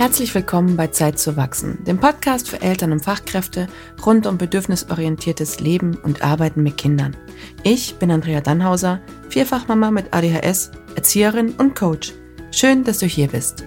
Herzlich willkommen bei Zeit zu wachsen, dem Podcast für Eltern und Fachkräfte rund um bedürfnisorientiertes Leben und Arbeiten mit Kindern. Ich bin Andrea Dannhauser, Vierfachmama mit ADHS, Erzieherin und Coach. Schön, dass du hier bist.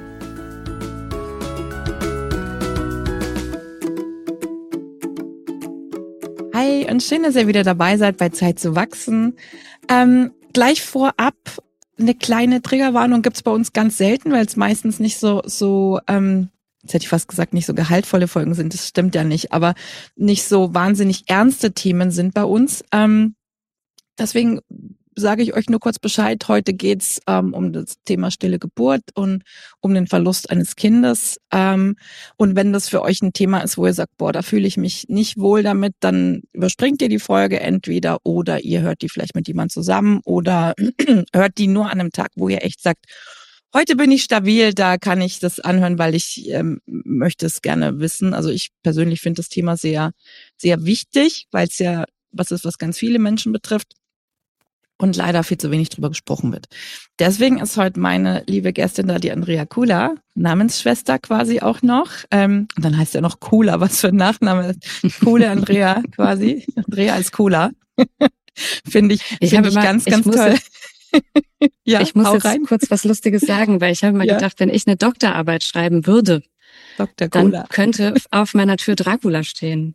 Hi und schön, dass ihr wieder dabei seid bei Zeit zu wachsen. Gleich vorab eine kleine Triggerwarnung gibt's bei uns ganz selten, weil es meistens nicht so, jetzt hätte ich fast gesagt, nicht so gehaltvolle Folgen sind. Das stimmt ja nicht, aber nicht so wahnsinnig ernste Themen sind bei uns. Deswegen sage ich euch nur kurz Bescheid. Heute geht's um das Thema stille Geburt und um den Verlust eines Kindes. Und wenn das für euch ein Thema ist, wo ihr sagt, boah, da fühle ich mich nicht wohl damit, dann überspringt ihr die Folge entweder oder ihr hört die vielleicht mit jemand zusammen oder hört die nur an einem Tag, wo ihr echt sagt, heute bin ich stabil, da kann ich das anhören, weil ich möchte es gerne wissen. Also ich persönlich finde das Thema sehr, sehr wichtig, weil es ja was ist, was ganz viele Menschen betrifft. Und leider viel zu wenig drüber gesprochen wird. Deswegen ist heute meine liebe Gästin da, die Andrea Kula, Namensschwester quasi auch noch. Und dann heißt ja noch Kula, was für ein Nachname. Coole Andrea quasi. Andrea als Kula. Finde ich ganz toll. Ja, ich muss jetzt kurz was Lustiges sagen, weil ich habe mir gedacht, wenn ich eine Doktorarbeit schreiben würde, dann könnte auf meiner Tür Dracula stehen.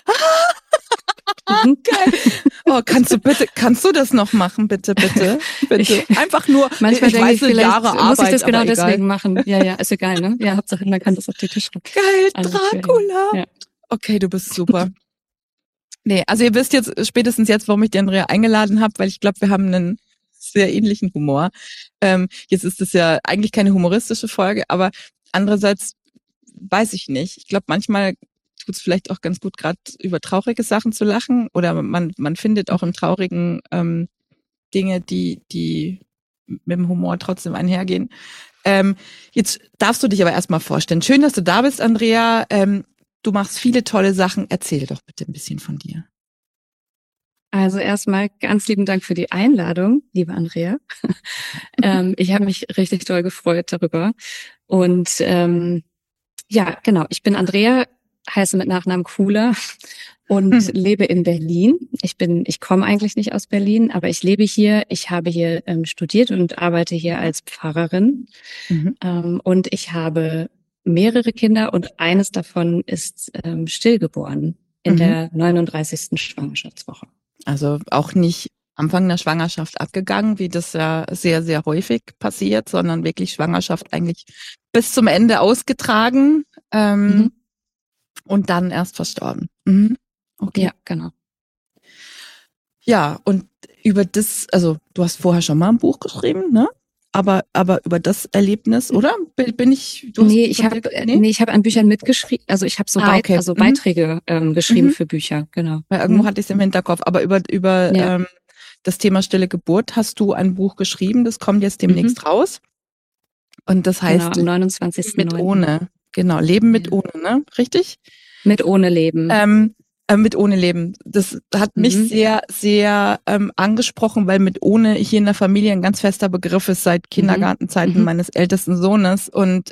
Geil. Oh, kannst du das noch machen, bitte? Einfach nur, manchmal denke ich, vielleicht Jahre muss Arbeit, ich das genau deswegen egal. machen. Ja, ist egal, ne? Ja, Hauptsache, man kann das auf die Tische. Geil, Dracula. Ja. Okay, du bist super. Nee, also ihr wisst jetzt, spätestens jetzt, warum ich die Andrea eingeladen habe, weil ich glaube, wir haben einen sehr ähnlichen Humor. Jetzt ist es ja eigentlich keine humoristische Folge, aber andererseits weiß ich nicht. Ich glaube, manchmal tut es vielleicht auch ganz gut, gerade über traurige Sachen zu lachen. Oder man findet auch im Traurigen Dinge, die mit dem Humor trotzdem einhergehen. Jetzt darfst du dich aber erstmal vorstellen. Schön, dass du da bist, Andrea. Du machst viele tolle Sachen. Erzähl doch bitte ein bisschen von dir. Also erstmal ganz lieben Dank für die Einladung, liebe Andrea. Ich habe mich richtig doll gefreut darüber. Und ja, genau, ich bin Andrea, heiße mit Nachnamen Kula und lebe in Berlin. Ich komme eigentlich nicht aus Berlin, aber ich lebe hier. Ich habe hier studiert und arbeite hier als Pfarrerin. Und ich habe mehrere Kinder und eines davon ist stillgeboren in der 39. Schwangerschaftswoche. Also auch nicht Anfang der Schwangerschaft abgegangen, wie das ja sehr, sehr häufig passiert, sondern wirklich Schwangerschaft eigentlich bis zum Ende ausgetragen. Und dann erst verstorben. Okay. Ja, genau. Ja, und über das, also du hast vorher schon mal ein Buch geschrieben, ne? Aber über das Erlebnis, oder? Ich habe an Büchern mitgeschrieben, also ich habe so Beiträge geschrieben für Bücher, genau. Weil irgendwo hatte ich es im Hinterkopf, aber über das Thema stille Geburt hast du ein Buch geschrieben, das kommt jetzt demnächst raus. Und das heißt am 29. Mit ohne. Genau, Leben mit ohne, ne? Richtig? Mit ohne Leben. Mit ohne Leben. Das hat mich sehr, sehr angesprochen, weil mit ohne hier in der Familie ein ganz fester Begriff ist seit Kindergartenzeiten meines ältesten Sohnes. Und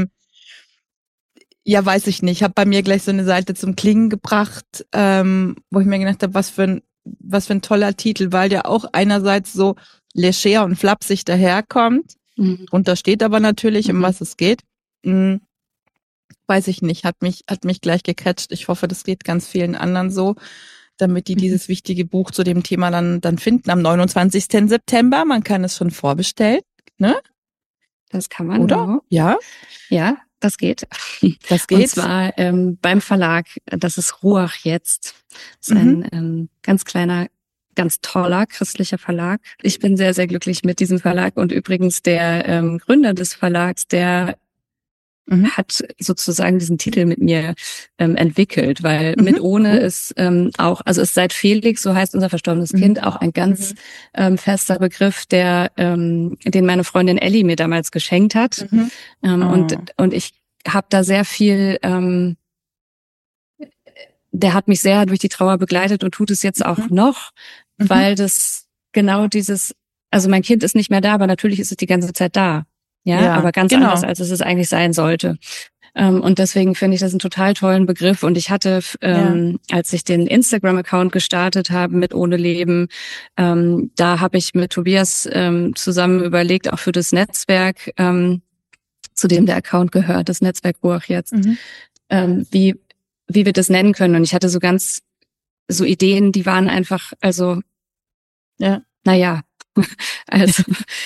ja, weiß ich nicht. Ich habe bei mir gleich so eine Seite zum Klingen gebracht, wo ich mir gedacht habe, was für ein toller Titel, weil der auch einerseits so leger und flapsig daherkommt. Drunter steht aber natürlich, um was es geht. Weiß ich nicht, hat mich gleich gecatcht. Ich hoffe, das geht ganz vielen anderen so, damit die dieses wichtige Buch zu dem Thema dann finden am 29. September. Man kann es schon vorbestellen, ne? Das kann man, oder? Genau. Ja? Ja, das geht. Das geht. Und zwar beim Verlag, das ist Ruach jetzt. Das ist ein ganz kleiner, ganz toller christlicher Verlag. Ich bin sehr, sehr glücklich mit diesem Verlag und übrigens der Gründer des Verlags, der hat sozusagen diesen Titel mit mir entwickelt, weil mit ohne ist auch, also ist seit Felix, so heißt unser verstorbenes Kind, auch ein ganz fester Begriff, den meine Freundin Ellie mir damals geschenkt hat. Und ich habe da sehr viel, der hat mich sehr durch die Trauer begleitet und tut es jetzt auch noch, weil das genau dieses, also mein Kind ist nicht mehr da, aber natürlich ist es die ganze Zeit da. Ja, aber ganz anders, als es eigentlich sein sollte. Und deswegen finde ich das einen total tollen Begriff. Und ich hatte, als ich den Instagram-Account gestartet habe mit Ohne Leben, da habe ich mit Tobias zusammen überlegt, auch für das Netzwerk, zu dem der Account gehört, das Netzwerk Ruach jetzt, wie wir das nennen können. Und ich hatte so Ideen, die waren einfach, also, naja, also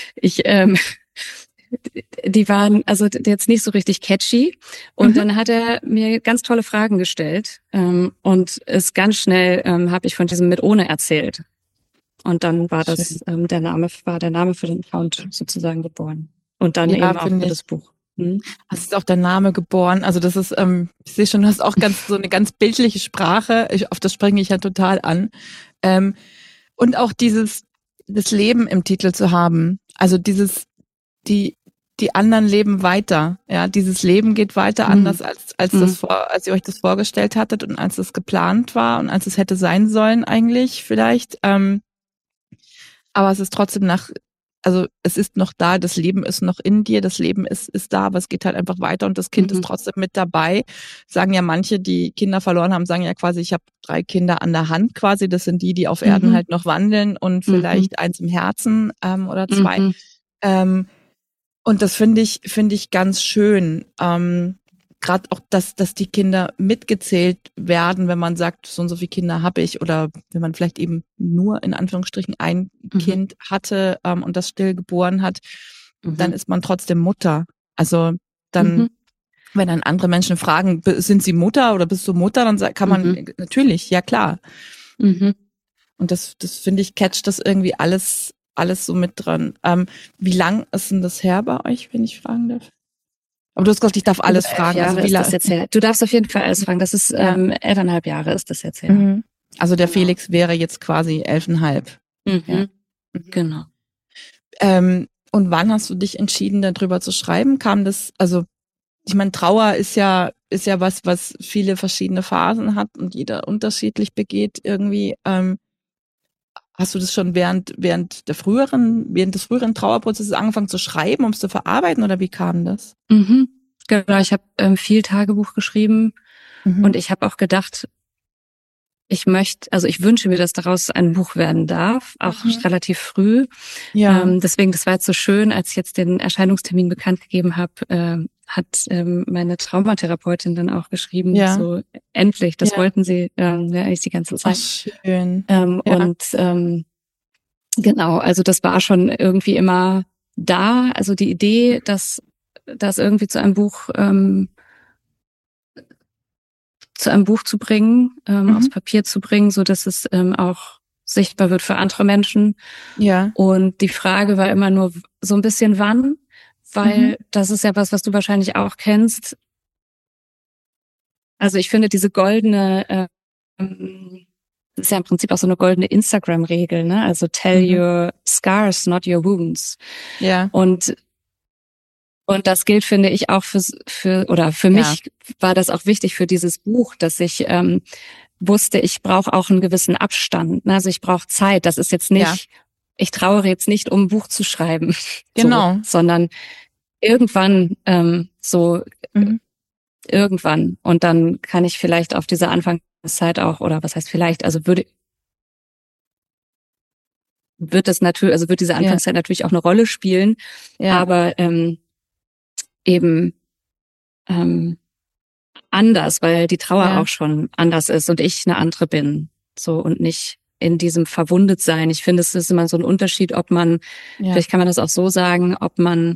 die waren also jetzt nicht so richtig catchy. Und dann hat er mir ganz tolle Fragen gestellt. Und es ganz schnell habe ich von diesem mit ohne erzählt. Und dann war das der Name für den Account sozusagen geboren. Und dann eben auch für das Buch. Das ist auch der Name geboren. Also das ist, ich sehe schon, du hast auch so eine ganz bildliche Sprache. Auf das springe ich ja total an. Und auch das Leben im Titel zu haben. Also die anderen leben weiter. Ja, dieses Leben geht weiter anders als ihr euch das vorgestellt hattet und als es geplant war und als es hätte sein sollen eigentlich vielleicht. Aber es ist trotzdem also es ist noch da, das Leben ist noch in dir, das Leben ist da, aber es geht halt einfach weiter und das Kind ist trotzdem mit dabei. Sagen ja manche, die Kinder verloren haben, sagen ja quasi, ich habe 3 Kinder an der Hand quasi, das sind die auf Erden halt noch wandeln und vielleicht eins im Herzen oder 2. Und das finde ich ganz schön. Gerade auch, dass die Kinder mitgezählt werden, wenn man sagt, so und so viele Kinder habe ich, oder wenn man vielleicht eben nur in Anführungsstrichen ein Kind hatte und das still geboren hat, dann ist man trotzdem Mutter. Also dann, wenn dann andere Menschen fragen, sind sie Mutter oder bist du Mutter, dann kann man natürlich, ja klar. Und das finde ich, catcht das irgendwie alles so mit dran. Wie lang ist denn das her bei euch, wenn ich fragen darf? Aber du hast gesagt, ich darf alles fragen. Jahre also wie ist das jetzt her? Du darfst auf jeden Fall alles fragen. Das ist 11,5 Jahre ist das jetzt her. Also der Felix wäre jetzt quasi 11,5. Ja. Genau. Und wann hast du dich entschieden, darüber zu schreiben? Kam das, also ich meine, Trauer ist ja was viele verschiedene Phasen hat und jeder unterschiedlich begeht irgendwie. Hast du das schon während des früheren Trauerprozesses angefangen zu schreiben, um es zu verarbeiten, oder wie kam das? Genau, ich habe viel Tagebuch geschrieben und ich habe auch gedacht, ich wünsche mir, dass daraus ein Buch werden darf, auch relativ früh. Ja. Deswegen, das war jetzt so schön, als ich jetzt den Erscheinungstermin bekannt gegeben habe, hat meine Traumatherapeutin dann auch geschrieben, so endlich, das wollten sie eigentlich die ganze Zeit. Ach, schön. Und genau, also das war schon irgendwie immer da, also die Idee, dass das irgendwie zu einem Buch zu bringen, aufs Papier zu bringen, so dass es auch sichtbar wird für andere Menschen. Ja. Und die Frage war immer nur so ein bisschen wann, weil das ist ja was du wahrscheinlich auch kennst. Also ich finde diese goldene, das ist ja im Prinzip auch so eine goldene Instagram-Regel, ne? Also tell your scars, not your wounds. Ja. Und das gilt, finde ich, auch für mich war das auch wichtig für dieses Buch, dass ich wusste, ich brauche auch einen gewissen Abstand. Also ich brauche Zeit. Das ist jetzt nicht, ich trauere jetzt nicht, um ein Buch zu schreiben. Genau. So, sondern irgendwann, irgendwann. Und dann kann ich vielleicht auf diese Anfangszeit auch, oder was heißt vielleicht, also wird diese Anfangszeit natürlich auch eine Rolle spielen. Ja. Aber eben anders, weil die Trauer auch schon anders ist und ich eine andere bin. So, und nicht in diesem Verwundetsein. Ich finde, es ist immer so ein Unterschied, ob man, vielleicht kann man das auch so sagen, ob man,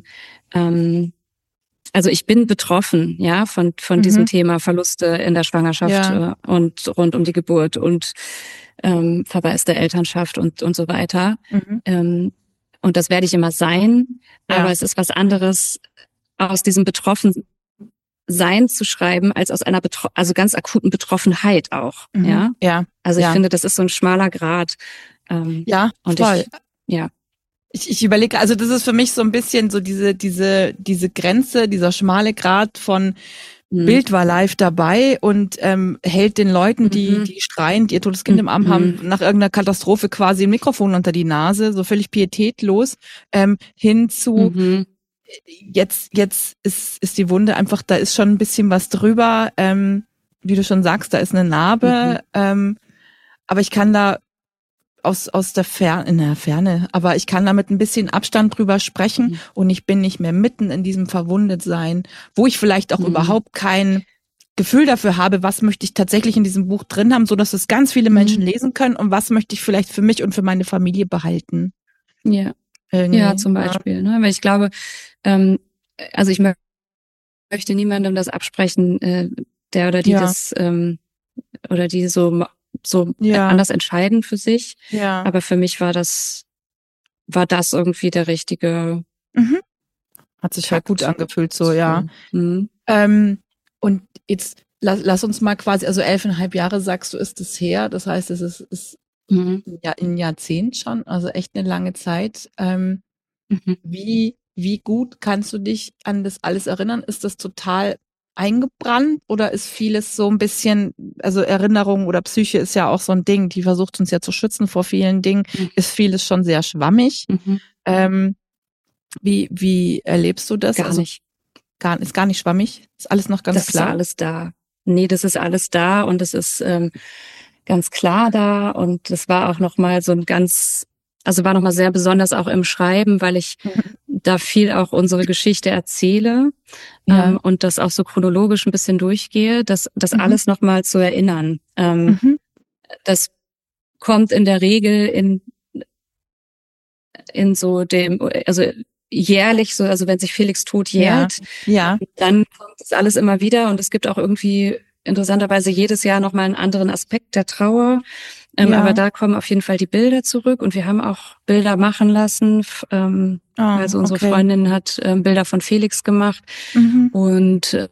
also ich bin betroffen, ja, von diesem Thema Verluste in der Schwangerschaft und rund um die Geburt und verwaiste Elternschaft und so weiter. Und das werde ich immer sein, aber es ist was anderes, aus diesem Betroffensein zu schreiben, als aus einer also ganz akuten Betroffenheit auch. Ja. Also ich finde, das ist so ein schmaler Grat. Und voll. Ich überlege, also das ist für mich so ein bisschen so diese Grenze, dieser schmale Grat von Bild war live dabei und hält den Leuten, die schreiend ihr totes Kind im Arm haben, nach irgendeiner Katastrophe quasi ein Mikrofon unter die Nase, so völlig pietätlos, hin zu jetzt ist die Wunde einfach, da ist schon ein bisschen was drüber. Wie du schon sagst, da ist eine Narbe. Aber ich kann da aus der Ferne, aber ich kann da mit ein bisschen Abstand drüber sprechen und ich bin nicht mehr mitten in diesem Verwundetsein, wo ich vielleicht auch überhaupt kein Gefühl dafür habe, was möchte ich tatsächlich in diesem Buch drin haben, so dass es ganz viele Menschen lesen können und was möchte ich vielleicht für mich und für meine Familie behalten. Ja. Irgendwie. Ja, zum Beispiel, ne? Weil ich glaube, also ich möchte niemandem das absprechen, der oder die das oder die so anders entscheiden für sich. Ja. Aber für mich war das irgendwie der richtige. Hat sich halt gut angefühlt, so, ja. Mhm. Und jetzt lass uns mal quasi, also 11,5 Jahre sagst du, ist es her. Das heißt, es ist ein Jahrzehnt schon, also echt eine lange Zeit. Wie gut kannst du dich an das alles erinnern? Ist das total eingebrannt oder ist vieles so ein bisschen, also Erinnerung oder Psyche ist ja auch so ein Ding, die versucht uns ja zu schützen vor vielen Dingen, ist vieles schon sehr schwammig. Wie erlebst du das? Gar nicht. Ist gar nicht schwammig? Ist alles noch ganz klar? Das ist alles da. Nee, das ist alles da und es ist ganz klar da und das war auch nochmal war nochmal sehr besonders auch im Schreiben, weil ich da viel auch unsere Geschichte erzähle und das auch so chronologisch ein bisschen durchgehe, das alles nochmal zu erinnern. Das kommt in der Regel in so dem, also jährlich so, also wenn sich Felix Tod jährt, dann kommt das alles immer wieder und es gibt auch irgendwie interessanterweise jedes Jahr nochmal einen anderen Aspekt der Trauer. Aber da kommen auf jeden Fall die Bilder zurück und wir haben auch Bilder machen lassen. Also unsere Freundin hat Bilder von Felix gemacht und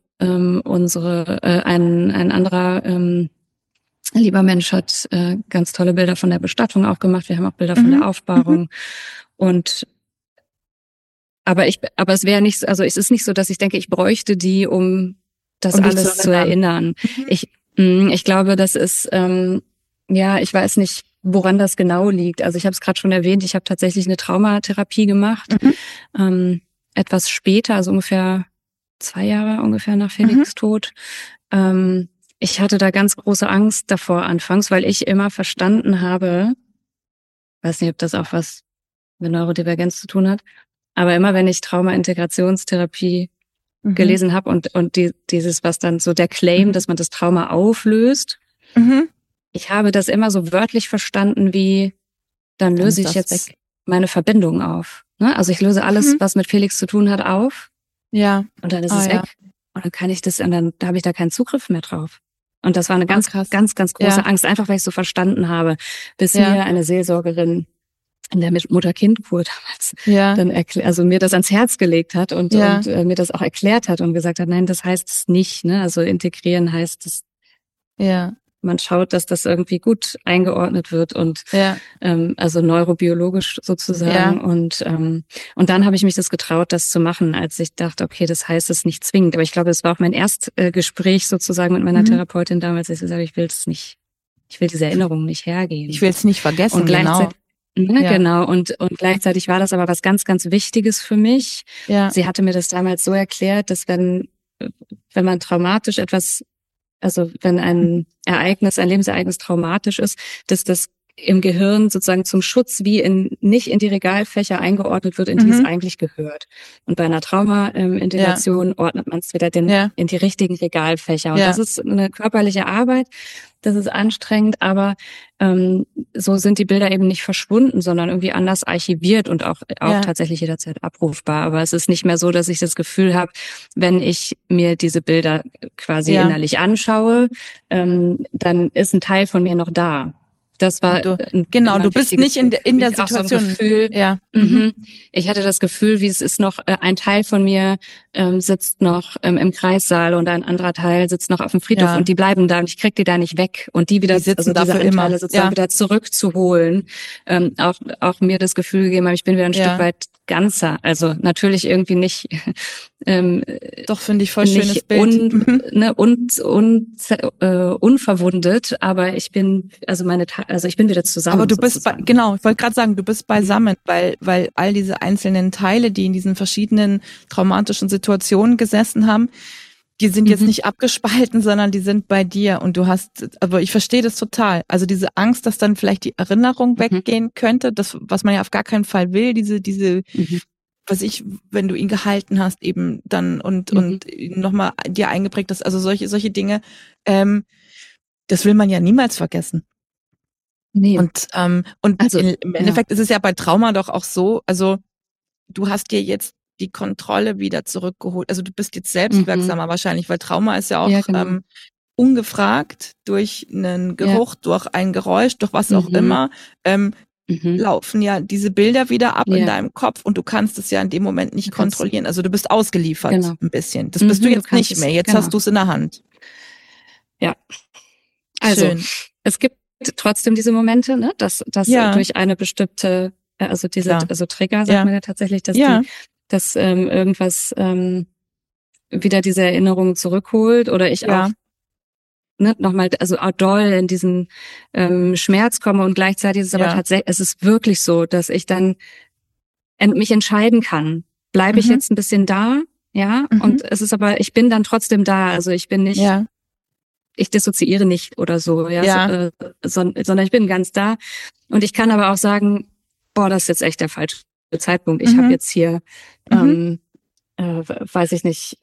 ein anderer lieber Mensch hat ganz tolle Bilder von der Bestattung auch gemacht. Wir haben auch Bilder von der Aufbahrung aber es wäre nicht, also es ist nicht so, dass ich denke, ich bräuchte die, um das alles zu erinnern. Ich glaube, das ist ich weiß nicht, woran das genau liegt. Also ich habe es gerade schon erwähnt, ich habe tatsächlich eine Traumatherapie gemacht. Etwas später, also ungefähr 2 Jahre ungefähr nach Felix Tod. Ich hatte da ganz große Angst davor anfangs, weil ich immer verstanden habe, weiß nicht, ob das auch was mit Neurodivergenz zu tun hat, aber immer wenn ich Trauma-Integrationstherapie gelesen habe und dieses, was dann so der Claim, dass man das Trauma auflöst, ich habe das immer so wörtlich verstanden wie, dann löse ich jetzt meine Verbindung auf. Ne? Also ich löse alles, was mit Felix zu tun hat, auf. Ja. Und dann ist es weg. Und dann kann ich das, und dann habe ich da keinen Zugriff mehr drauf. Und das war eine ganz große Angst, einfach weil ich so verstanden habe, bis mir eine Seelsorgerin in der Mutter-Kind-Kur damals dann mir das ans Herz gelegt hat und mir das auch erklärt hat und gesagt hat, nein, das heißt es nicht. Ne? Also integrieren heißt es, man schaut, dass das irgendwie gut eingeordnet wird und also neurobiologisch sozusagen. Und dann habe ich mich das getraut, das zu machen, als ich dachte, okay, das heißt es nicht zwingend. Aber ich glaube, es war auch mein Erstgespräch sozusagen mit meiner Therapeutin damals, als ich gesagt habe, ich will es nicht, ich will diese Erinnerung nicht hergeben. Ich will es nicht vergessen, und gleichzeitig, genau. Und gleichzeitig war das aber was ganz, ganz Wichtiges für mich. Sie hatte mir das damals so erklärt, dass wenn man traumatisch etwas, also wenn ein Lebensereignis traumatisch ist, dass das im Gehirn sozusagen zum Schutz nicht in die Regalfächer eingeordnet wird, in die es eigentlich gehört. Und bei einer Trauma-Integration ordnet man es wieder in die richtigen Regalfächer. Und das ist eine körperliche Arbeit, das ist anstrengend, aber so sind die Bilder eben nicht verschwunden, sondern irgendwie anders archiviert und auch tatsächlich jederzeit abrufbar. Aber es ist nicht mehr so, dass ich das Gefühl habe, wenn ich mir diese Bilder quasi innerlich anschaue, dann ist ein Teil von mir noch da. Das war du bist nicht in der Situation. So Gefühl, ich hatte das Gefühl, wie es ist noch ein Teil von mir sitzt noch im Kreissaal und ein anderer Teil sitzt noch auf dem Friedhof und die bleiben da und ich krieg die da nicht weg und die wieder sitzen dafür diese Anteile sozusagen wieder zurückzuholen. Auch mir das Gefühl gegeben haben, ich bin wieder ein Stück weit ganzer. Also natürlich irgendwie nicht. Doch, finde ich voll schönes Bild. Unverwundet, aber ich bin, also also ich bin wieder zusammen. Aber du bist sozusagen. genau, ich wollte gerade sagen, du bist beisammen, weil all diese einzelnen Teile, die in diesen verschiedenen traumatischen Situationen gesessen haben, die sind jetzt nicht abgespalten, sondern die sind bei dir und du hast, aber ich verstehe das total. Also diese Angst, dass dann vielleicht die Erinnerung weggehen könnte, das, was man ja auf gar keinen Fall will, diese, was ich, wenn du ihn gehalten hast eben dann und nochmal dir eingeprägt hast, also solche Dinge, das will man ja niemals vergessen. Nee. Und Also, im Endeffekt ist es ja bei Trauma doch auch so, also du hast dir jetzt die Kontrolle wieder zurückgeholt. Also du bist jetzt selbstwirksamer wahrscheinlich, weil Trauma ist ja auch genau. ungefragt durch einen Geruch, durch ein Geräusch, durch was auch immer, laufen ja diese Bilder wieder ab in deinem Kopf und du kannst es ja in dem Moment nicht kontrollieren. Also du bist ausgeliefert ein bisschen. Das bist du jetzt nicht mehr. Jetzt hast du es in der Hand. Ja. Also Schön. es gibt trotzdem diese Momente, ne, dass durch eine bestimmte, also also Trigger, sagt man ja tatsächlich, dass dass irgendwas wieder diese Erinnerungen zurückholt oder ich auch nochmal, also auch doll in diesen Schmerz komme und gleichzeitig ist es aber tatsächlich, es ist wirklich so, dass ich dann mich entscheiden kann, bleibe ich jetzt ein bisschen da, und es ist aber, ich bin dann trotzdem da, also ich bin nicht, ich dissoziiere nicht oder so, sondern ich bin ganz da und ich kann aber auch sagen, boah, das ist jetzt echt der falsche Zeitpunkt, ich habe jetzt hier, weiß ich nicht,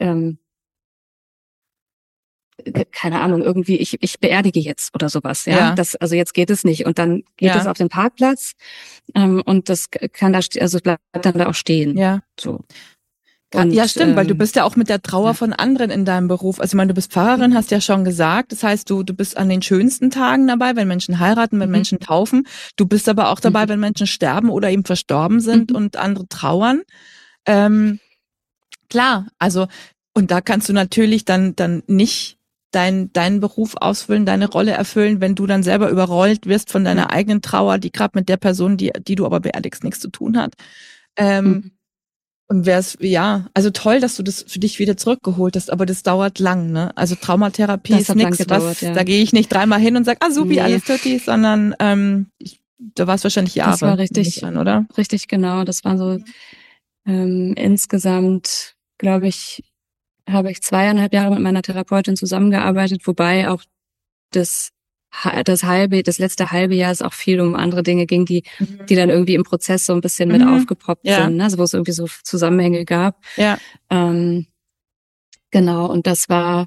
keine Ahnung, irgendwie, ich beerdige jetzt oder sowas, also jetzt geht es nicht. Und dann geht es auf den Parkplatz, und das kann da, also bleibt dann da auch stehen. Ja. So. Und, ja, stimmt, weil du bist ja auch mit der Trauer von anderen in deinem Beruf. Also ich meine, du bist Pfarrerin, hast ja schon gesagt. Das heißt, du bist an den schönsten Tagen dabei, wenn Menschen heiraten, wenn Menschen taufen. Du bist aber auch dabei, wenn Menschen sterben oder eben verstorben sind und andere trauern. Klar, also, und da kannst du natürlich dann nicht deinen Beruf ausfüllen, deine Rolle erfüllen, wenn du dann selber überrollt wirst von deiner eigenen Trauer, die gerade mit der Person, die du aber beerdigst, nichts zu tun hat. Und also toll, dass du das für dich wieder zurückgeholt hast, aber das dauert lang, ne? Also Traumatherapie ist nichts, da gehe ich nicht dreimal hin und sag, supi, alles tutti, sondern da war es wahrscheinlich Jahre. Das war richtig, oder? Richtig, genau. Das war so insgesamt, glaube ich, habe ich 2,5 Jahre mit meiner Therapeutin zusammengearbeitet, wobei auch das letzte halbe Jahr es auch viel um andere Dinge ging, die dann irgendwie im Prozess so ein bisschen mit aufgepoppt sind, ne? Also wo es irgendwie so Zusammenhänge gab. Ja. Genau, und das war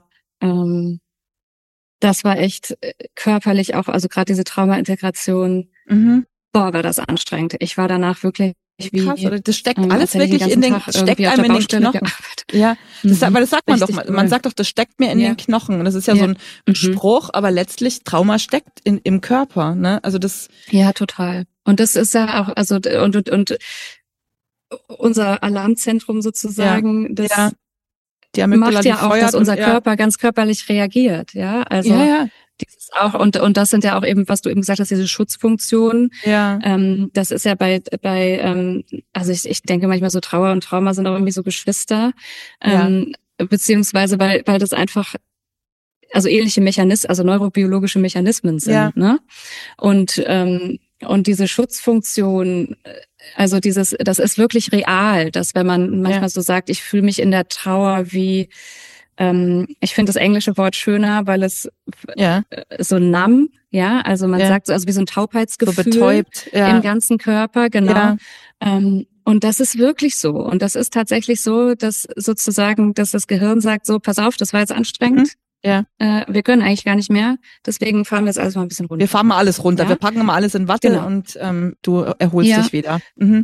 echt körperlich auch, also gerade diese Traumaintegration, boah, war das anstrengend. Ich war danach wirklich wie, krass, oder das steckt alles wirklich steckt einem in den Knochen. Ja, aber das sagt man doch, man sagt doch, das steckt mir in den Knochen. Und das ist ja so ein Spruch, aber letztlich Trauma steckt im Körper, ne? Also das. Ja, total. Und das ist ja auch, also, und unser Alarmzentrum sozusagen, das macht ja auch, dass unser Körper ganz körperlich reagiert, also. Dieses auch, und das sind ja auch eben, was du eben gesagt hast, diese Schutzfunktionen. Ja. Das ist ja bei also ich denke manchmal so Trauer und Trauma sind auch irgendwie so Geschwister. Beziehungsweise weil das einfach, also ähnliche Mechanismen, also neurobiologische Mechanismen sind, ne? Und diese Schutzfunktion, also das ist wirklich real, dass wenn man manchmal so sagt, ich fühle mich in der Trauer wie, ich finde das englische Wort schöner, weil es so numb, also man sagt so, also wie so ein Taubheitsgefühl, so betäubt, im ganzen Körper, genau. Und das ist wirklich so. Und das ist tatsächlich so, dass sozusagen, dass das Gehirn sagt so, pass auf, das war jetzt anstrengend. Wir können eigentlich gar nicht mehr. Deswegen fahren wir jetzt alles mal ein bisschen runter. Wir fahren mal alles runter. Wir packen mal alles in Watte und du erholst dich wieder.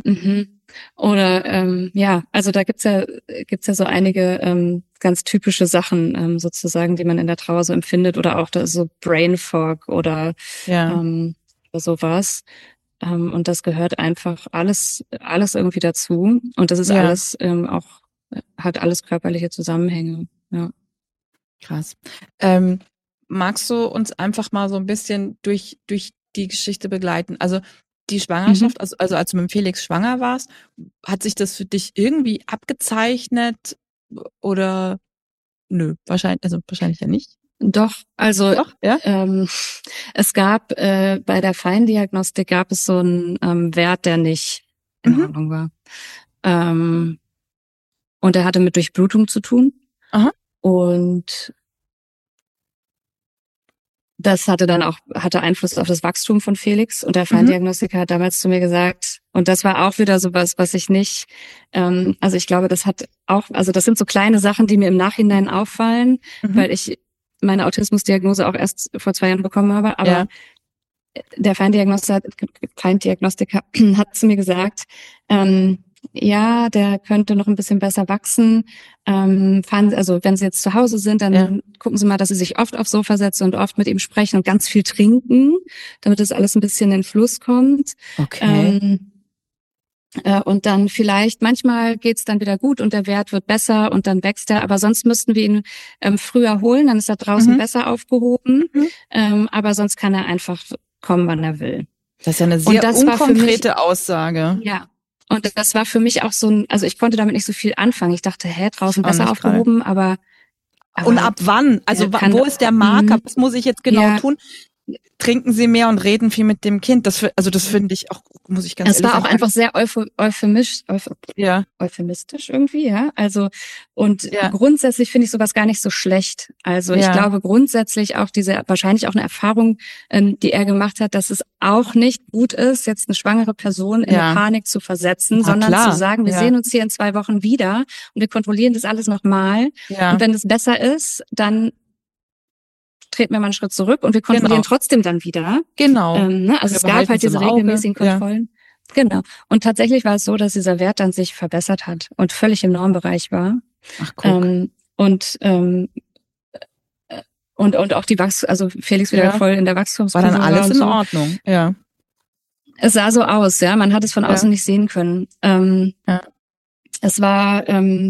Oder also da gibt's ja so einige ganz typische Sachen sozusagen, die man in der Trauer so empfindet, oder auch so Brain Fog oder sowas. Und das gehört einfach alles irgendwie dazu. Und das ist alles hat alles körperliche Zusammenhänge. Ja. Krass. Magst du uns einfach mal so ein bisschen durch die Geschichte begleiten? Also die Schwangerschaft, also als du mit Felix schwanger warst, hat sich das für dich irgendwie abgezeichnet oder nö, wahrscheinlich ja nicht. Doch, also Doch, ja? es gab bei der Feindiagnostik gab es so einen Wert, der nicht in Ordnung war. Und der hatte mit Durchblutung zu tun. Aha. Und das hatte Einfluss auf das Wachstum von Felix. Und der Feindiagnostiker hat damals zu mir gesagt, und das war auch wieder sowas, was ich nicht, also ich glaube, das sind so kleine Sachen, die mir im Nachhinein auffallen, weil ich meine Autismusdiagnose auch erst vor 2 Jahren bekommen habe. Aber der Feindiagnostiker hat zu mir gesagt, ja, der könnte noch ein bisschen besser wachsen. Also wenn Sie jetzt zu Hause sind, dann gucken Sie mal, dass Sie sich oft aufs Sofa setzen und oft mit ihm sprechen und ganz viel trinken, damit das alles ein bisschen in den Fluss kommt. Okay. Und dann vielleicht, manchmal geht's dann wieder gut und der Wert wird besser und dann wächst er, aber sonst müssten wir ihn früher holen, dann ist er draußen besser aufgehoben. Aber sonst kann er einfach kommen, wann er will. Das ist ja eine sehr unkonkrete Aussage. Ja. Und das war für mich auch also ich konnte damit nicht so viel anfangen. Ich dachte, draußen besser aufgehoben, aber und ab wann? Also wo ist der Marker? Was muss ich jetzt genau tun? Trinken Sie mehr und reden viel mit dem Kind. Das finde ich auch, muss ich ganz ehrlich sagen. Es war auch einfach sehr euphemistisch irgendwie, ja. Also, und grundsätzlich finde ich sowas gar nicht so schlecht. Also ich glaube grundsätzlich auch wahrscheinlich auch eine Erfahrung, die er gemacht hat, dass es auch nicht gut ist, jetzt eine schwangere Person in eine Panik zu versetzen, sondern zu sagen, wir sehen uns hier in 2 Wochen wieder und wir kontrollieren das alles nochmal. Und wenn es besser ist, dann treten wir mal einen Schritt zurück und wir kontrollieren trotzdem dann wieder. Genau. Also es gab halt diese regelmäßigen Kontrollen. Genau. Und tatsächlich war es so, dass dieser Wert dann sich verbessert hat und völlig im Normbereich war. Ach, guck. Und auch also Felix wieder voll in der Wachstumskurve. War dann alles in Ordnung, ja. Es sah so aus, ja. Man hat es von außen nicht sehen können. Es war,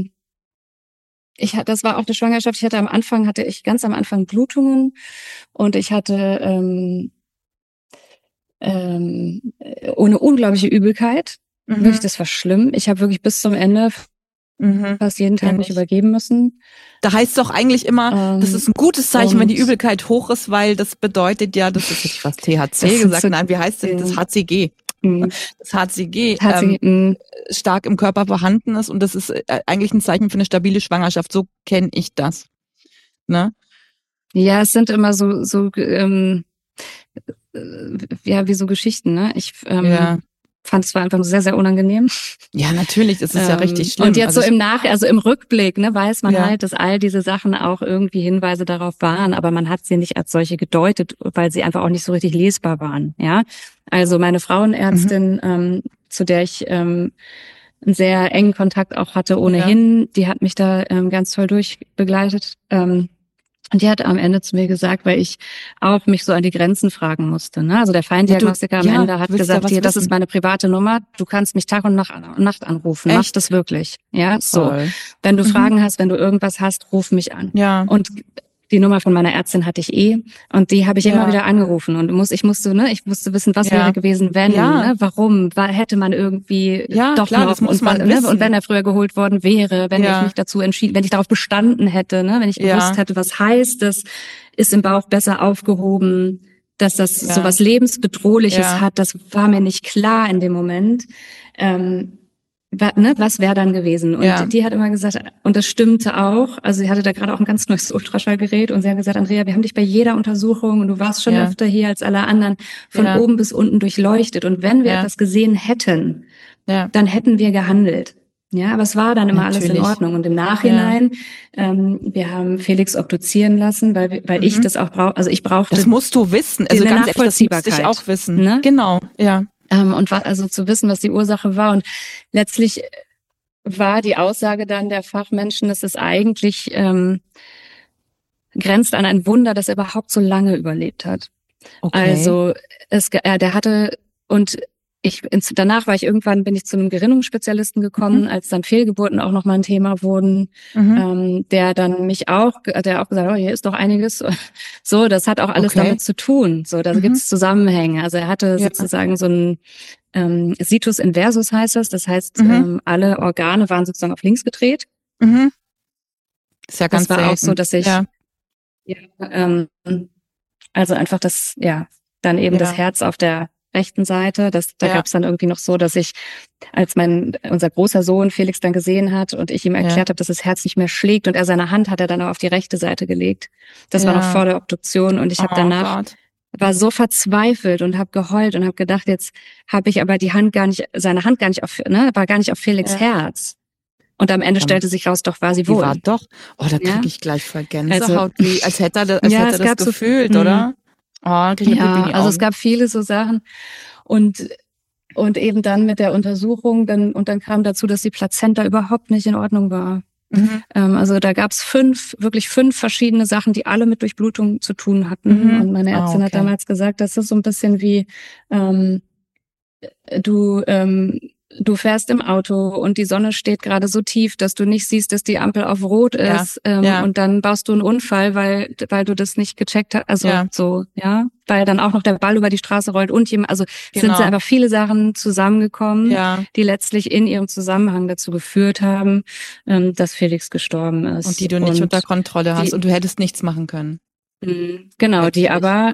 das war auch eine Schwangerschaft. Hatte ich ganz am Anfang Blutungen und ich hatte eine unglaubliche Übelkeit. Wirklich, das war schlimm. Ich habe wirklich bis zum Ende fast jeden Tag mich übergeben müssen. Da heißt es doch eigentlich immer, das ist ein gutes Zeichen, wenn die Übelkeit hoch ist, weil das bedeutet ja, das ist jetzt was THC gesagt, nein, wie heißt denn das? HCG. Das HCG stark im Körper vorhanden ist und das ist eigentlich ein Zeichen für eine stabile Schwangerschaft. So kenne ich das. Ne? Ja, es sind immer wie so Geschichten, ne? Ich fand es war einfach sehr, sehr unangenehm. Ja, natürlich, das ist ja richtig schlimm. Und jetzt so im Rückblick, ne, weiß man halt, dass all diese Sachen auch irgendwie Hinweise darauf waren, aber man hat sie nicht als solche gedeutet, weil sie einfach auch nicht so richtig lesbar waren, ja. Also meine Frauenärztin, zu der ich einen sehr engen Kontakt auch hatte ohnehin, die hat mich da ganz toll durchbegleitet. Und die hat am Ende zu mir gesagt, weil ich auch mich so an die Grenzen fragen musste. Ne? Also der Feindiagnostiker am Ende hat gesagt, hier, das ist meine private Nummer, du kannst mich Tag und Nacht anrufen. Mach das wirklich. Ja, so. Wenn du Fragen hast, wenn du irgendwas hast, ruf mich an. Ja. Und die Nummer von meiner Ärztin hatte ich und die habe ich immer wieder angerufen und ich musste wissen, was wäre gewesen, wenn, ne? Warum, hätte man irgendwie doch klar, noch das muss man wissen. Und wenn er früher geholt worden wäre, wenn ich mich dazu entschieden, wenn ich darauf bestanden hätte, ne? Wenn ich gewusst hätte, was heißt, das ist im Bauch besser aufgehoben, dass das so was lebensbedrohliches hat, das war mir nicht klar in dem Moment. Was wäre dann gewesen? Und die hat immer gesagt, und das stimmte auch, also sie hatte da gerade auch ein ganz neues Ultraschallgerät und sie hat gesagt, Andrea, wir haben dich bei jeder Untersuchung und du warst schon öfter hier als alle anderen von oben bis unten durchleuchtet und wenn wir etwas gesehen hätten, dann hätten wir gehandelt. Ja, aber es war dann immer alles in Ordnung und im Nachhinein, wir haben Felix obduzieren lassen, weil ich das auch brauche, also ich brauchte. Das musst du wissen, also ganz ehrlich, das musste ich auch wissen. Ne? Genau, und also zu wissen, was die Ursache war. Und letztlich war die Aussage dann der Fachmenschen, dass es eigentlich grenzt an ein Wunder, dass er überhaupt so lange überlebt hat. Okay. Also der hatte danach bin ich zu einem Gerinnungsspezialisten gekommen, als dann Fehlgeburten auch nochmal ein Thema wurden, der auch gesagt hat, hier ist doch einiges. So, das hat auch alles damit zu tun. So, da gibt's Zusammenhänge. Also er hatte sozusagen so ein Situs inversus heißt das. Das heißt, alle Organe waren sozusagen auf links gedreht. Ist ja ganz das war selten. auch so, dass ich Ja, also einfach dann eben das Herz auf der rechten Seite. Da gab es dann irgendwie noch so, dass ich, als unser großer Sohn Felix dann gesehen hat und ich ihm erklärt habe, dass das Herz nicht mehr schlägt und er seine Hand hat er dann auch auf die rechte Seite gelegt. Das war noch vor der Obduktion und ich habe danach war so verzweifelt und habe geheult und habe gedacht, jetzt habe ich aber seine Hand gar nicht war gar nicht auf Felix Herz. Und am Ende stellte sich raus, doch war sie wohl. Die war doch. Oh, da kriege ich gleich voll Gänsehaut, als hätte er das gefühlt, oder? Oh, also es gab viele so Sachen und eben dann mit der Untersuchung dann kam dazu, dass die Plazenta überhaupt nicht in Ordnung war. Also da gab es wirklich fünf verschiedene Sachen, die alle mit Durchblutung zu tun hatten. Und meine Ärztin hat damals gesagt, das ist so ein bisschen wie du fährst im Auto und die Sonne steht gerade so tief, dass du nicht siehst, dass die Ampel auf Rot ist. Und dann baust du einen Unfall, weil du das nicht gecheckt hast. Also weil dann auch noch der Ball über die Straße rollt und sind einfach viele Sachen zusammengekommen, die letztlich in ihrem Zusammenhang dazu geführt haben, dass Felix gestorben ist. Und die du nicht unter Kontrolle hast und du hättest nichts machen können. Genau, die aber,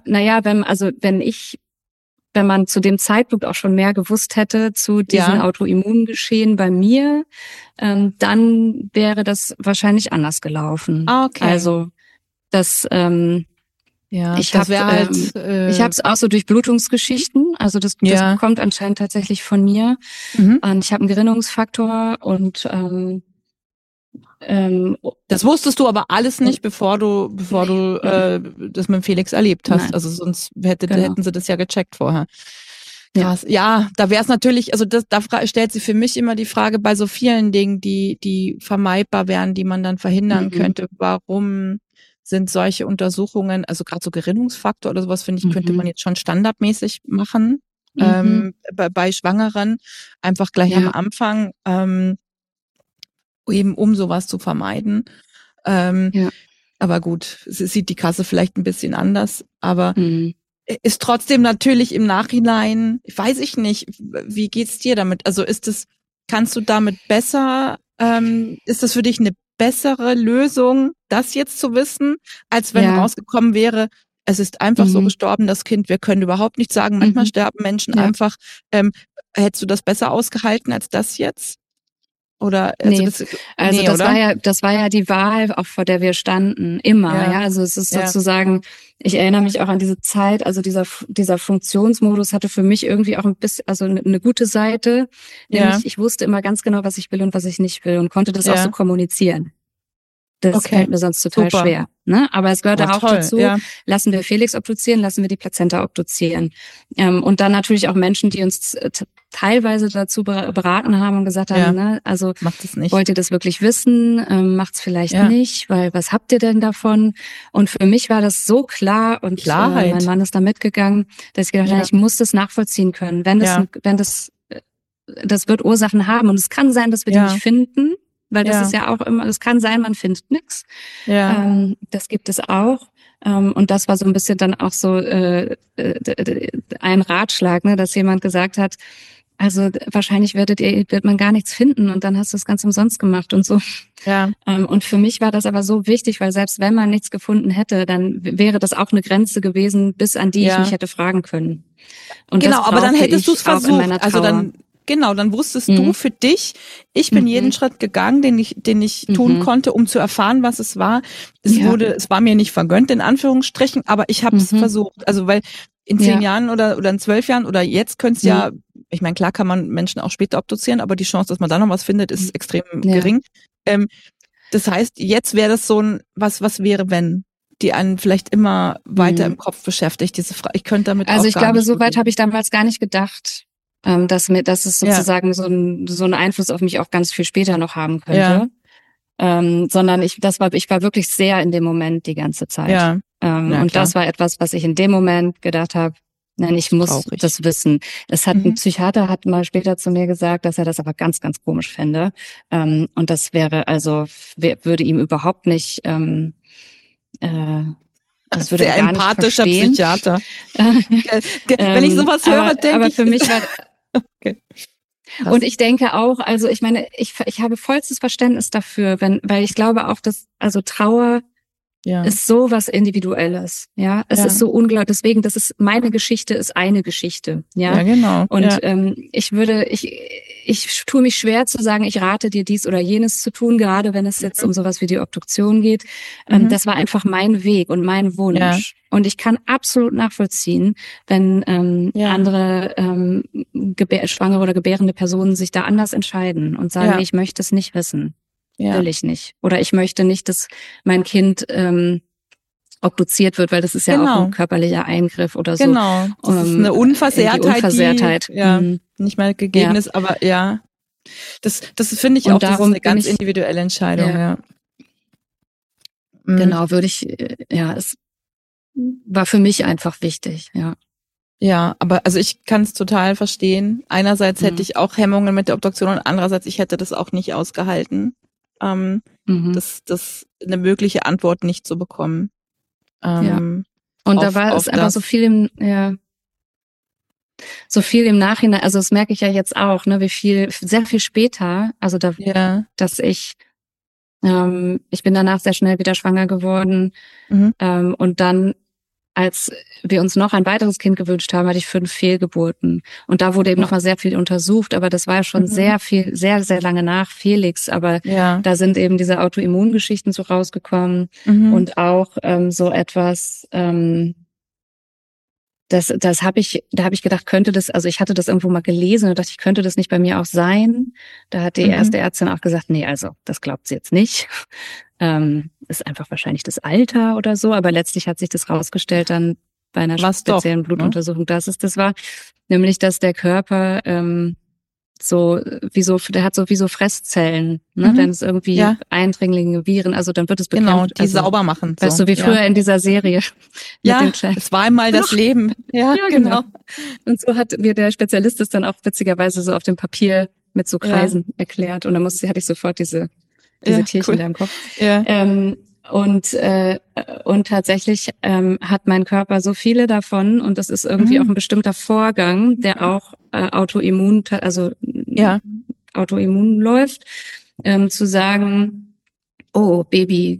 wenn man zu dem Zeitpunkt auch schon mehr gewusst hätte zu diesem Autoimmungeschehen bei mir, dann wäre das wahrscheinlich anders gelaufen. Okay. Also ich habe es auch so durch Blutungsgeschichten, also das kommt anscheinend tatsächlich von mir. Und ich habe einen Gerinnungsfaktor und das wusstest du aber alles nicht, bevor du das mit Felix erlebt hast. Nein. Also sonst hätten sie das ja gecheckt vorher. Krass. Ja, da wäre es natürlich, also da stellt sich für mich immer die Frage bei so vielen Dingen, die vermeidbar wären, die man dann verhindern könnte. Warum sind solche Untersuchungen, also gerade so Gerinnungsfaktor oder sowas, finde ich, könnte man jetzt schon standardmäßig machen bei Schwangeren, einfach gleich am Anfang. Eben um sowas zu vermeiden. Aber gut, sieht die Kasse vielleicht ein bisschen anders, aber ist trotzdem natürlich im Nachhinein, weiß ich nicht, wie geht's dir damit? Also kannst du damit besser, ist das für dich eine bessere Lösung, das jetzt zu wissen, als wenn rausgekommen wäre, es ist einfach so gestorben, das Kind, wir können überhaupt nicht sagen, manchmal sterben Menschen einfach, hättest du das besser ausgehalten als das jetzt? Oder das war ja die Wahl, auch vor der wir standen, immer. Also es ist sozusagen, ich erinnere mich auch an diese Zeit, also dieser Funktionsmodus hatte für mich irgendwie auch ein bisschen, also eine gute Seite, nämlich ich wusste immer ganz genau, was ich will und was ich nicht will und konnte das auch so kommunizieren. Das fällt mir sonst total schwer. Ne? Aber es gehörte auch dazu, lassen wir Felix obduzieren, lassen wir die Plazenta obduzieren. Und dann natürlich auch Menschen, die uns teilweise dazu beraten haben und gesagt haben, ne, also wollt ihr das wirklich wissen? Macht's vielleicht nicht, weil was habt ihr denn davon? Und für mich war das so klar und mein Mann ist da mitgegangen, dass ich gedacht habe, ich muss das nachvollziehen können. Wenn das wird Ursachen haben und es kann sein, dass wir die nicht finden. Weil das ist ja auch immer, es kann sein, man findet nichts. Das gibt es auch. Und das war so ein bisschen dann auch so ein Ratschlag, ne, dass jemand gesagt hat, also wahrscheinlich wird man gar nichts finden und dann hast du es ganz umsonst gemacht und so. Und für mich war das aber so wichtig, weil selbst wenn man nichts gefunden hätte, dann wäre das auch eine Grenze gewesen, bis an die ich mich hätte fragen können. Und genau, aber dann hättest du es versucht. Also dann wusstest du für dich, ich bin jeden Schritt gegangen, den ich tun konnte, um zu erfahren, was es war. Es war mir nicht vergönnt, in Anführungsstrichen, aber ich habe es versucht. Also weil in 10 Jahren oder in 12 Jahren oder jetzt könnte es ich meine, klar kann man Menschen auch später obduzieren, aber die Chance, dass man da noch was findet, ist extrem gering. Das heißt, jetzt wäre das so ein, was wäre, wenn? Die einen vielleicht immer weiter im Kopf beschäftigt, diese Frage. Ich könnte damit also auch ich glaube, so weit habe ich damals gar nicht gedacht. Dass es sozusagen so einen Einfluss auf mich auch ganz viel später noch haben könnte. Sondern ich war wirklich sehr in dem Moment die ganze Zeit. Und das war etwas, was ich in dem Moment gedacht habe, nein, ich muss das wissen. Ein Psychiater hat mal später zu mir gesagt, dass er das aber ganz, ganz komisch fände. Und das würde ihm überhaupt nicht, das würde sehr er gar nicht empathischer verstehen. Psychiater. Wenn ich sowas höre, denke ich. Aber für mich war okay. Und ich denke auch, also ich meine, ich habe vollstes Verständnis dafür, weil ich glaube auch, dass also Trauer ist so was Individuelles, ja. Es ist so unglaublich, deswegen, meine Geschichte ist eine Geschichte, ja. Ja, genau. Und ich tue mich schwer zu sagen, ich rate dir dies oder jenes zu tun, gerade wenn es jetzt um sowas wie die Obduktion geht. Das war einfach mein Weg und mein Wunsch. Ja. Und ich kann absolut nachvollziehen, wenn andere schwangere oder gebärende Personen sich da anders entscheiden und sagen, nee, ich möchte es nicht wissen. Ja. Will ich nicht. Oder ich möchte nicht, dass mein Kind obduziert wird, weil das ist ja auch ein körperlicher Eingriff oder so. Genau, das ist eine Unversehrtheit, die nicht mal gegeben ist, aber das finde ich auch, das ist eine ganz individuelle Entscheidung, Genau, es war für mich einfach wichtig, Ja, aber also ich kann es total verstehen. Einerseits hätte ich auch Hemmungen mit der Obduktion und andererseits, ich hätte das auch nicht ausgehalten, das eine mögliche Antwort nicht zu bekommen. Und da war es aber so viel im Nachhinein, also das merke ich ja jetzt auch, ne, sehr viel später, also dass ich bin danach sehr schnell wieder schwanger geworden, und dann, als wir uns noch ein weiteres Kind gewünscht haben, hatte ich 5 Fehlgeburten. Und da wurde eben noch mal sehr viel untersucht, aber das war schon sehr viel, sehr, sehr lange nach Felix. Aber da sind eben diese Autoimmungeschichten so rausgekommen und auch so etwas, da habe ich gedacht, könnte das, also ich hatte das irgendwo mal gelesen und dachte, ich könnte das nicht bei mir auch sein. Da hat die erste Ärztin auch gesagt, nee, also das glaubt sie jetzt nicht. Ist einfach wahrscheinlich das Alter oder so, aber letztlich hat sich das rausgestellt dann bei einer speziellen Blutuntersuchung, dass es das war, nämlich dass der Körper der hat so wie so Fresszellen, ne? Wenn es irgendwie Eindringlinge, Viren, also dann wird es bekämpft. Genau, die sauber machen. Weißt du, wie früher in dieser Serie. Es war einmal das Leben. Ja, genau. Und so hat mir der Spezialist es dann auch witzigerweise so auf dem Papier mit so Kreisen erklärt. Und dann hatte ich sofort diese Tierchen da im Kopf. Ja. Und tatsächlich hat mein Körper so viele davon und das ist irgendwie auch ein bestimmter Vorgang, der auch autoimmun läuft, zu sagen, oh Baby,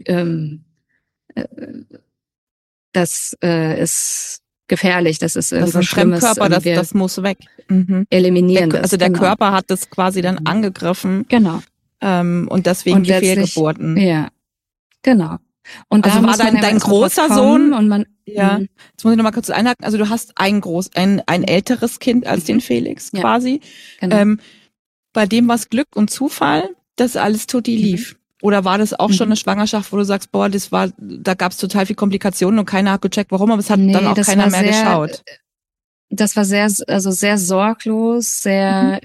das ist gefährlich, das ist irgendwas Schlimmes. Fremdkörper, das muss weg. Eliminieren das. Also der Körper hat das quasi dann angegriffen. Genau. Und deswegen die Fehlgeburten. Ja, genau. Und also war dein großer Sohn und jetzt muss ich noch mal kurz einhaken, also du hast ein älteres Kind als den Felix quasi. Genau. Bei dem war es Glück und Zufall, dass alles tutti lief. Oder war das auch schon eine Schwangerschaft, wo du sagst, boah, da gab es total viel Komplikationen und keiner hat gecheckt, warum, aber es hat dann auch keiner mehr geschaut. Das war sehr sorglos, sehr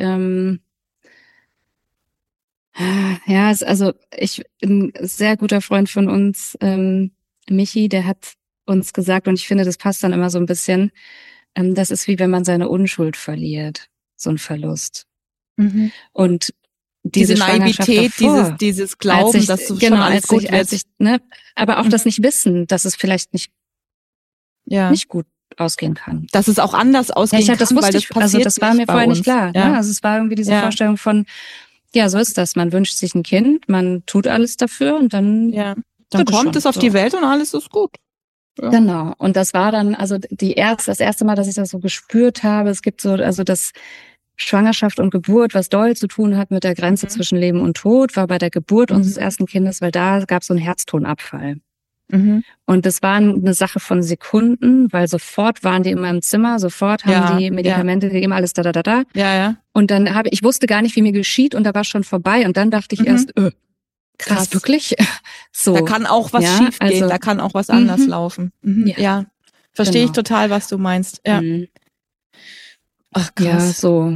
ein sehr guter Freund von uns, Michi, der hat uns gesagt, und ich finde, das passt dann immer so ein bisschen, das ist wie wenn man seine Unschuld verliert, so ein Verlust. Und diese Naivität, dieses Glauben, dass du schon alles gut wird. Aber auch das nicht wissen, dass es vielleicht nicht gut ausgehen kann. Dass es auch anders ausgehen kann, das wusste ich, also das war mir vorher nicht klar. Ja. Ne? Also es war irgendwie diese Vorstellung von, ja, so ist das. Man wünscht sich ein Kind, man tut alles dafür und dann kommt es auf die Welt und alles ist gut. Ja. Genau. Und das war dann, also das erste Mal, dass ich das so gespürt habe. Es gibt so, also das Schwangerschaft und Geburt, was doll zu tun hat mit der Grenze zwischen Leben und Tod, war bei der Geburt unseres ersten Kindes, weil da gab es so einen Herztonabfall. Und das war eine Sache von Sekunden, weil sofort waren die in meinem Zimmer, sofort haben die Medikamente gegeben, alles da. Ja. Und dann ich wusste gar nicht, wie mir geschieht und da war schon vorbei und dann dachte ich erst, krass, wirklich? So. Da kann auch was schief gehen, da kann auch was anders laufen. Ja. Verstehe ich total, was du meinst. Ja. Ach, krass. Ja, so.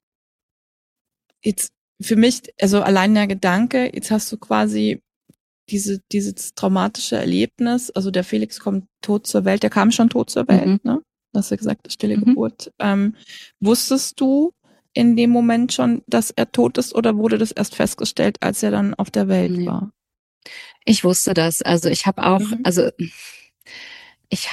Jetzt für mich, also allein der Gedanke, jetzt hast du quasi dieses traumatische Erlebnis, also der Felix kommt tot zur Welt, der kam schon tot zur Welt, ne? Hast du gesagt, stille Geburt. Wusstest du in dem Moment schon, dass er tot ist oder wurde das erst festgestellt, als er dann auf der Welt war? Ich wusste das. Also ich habe auch, ich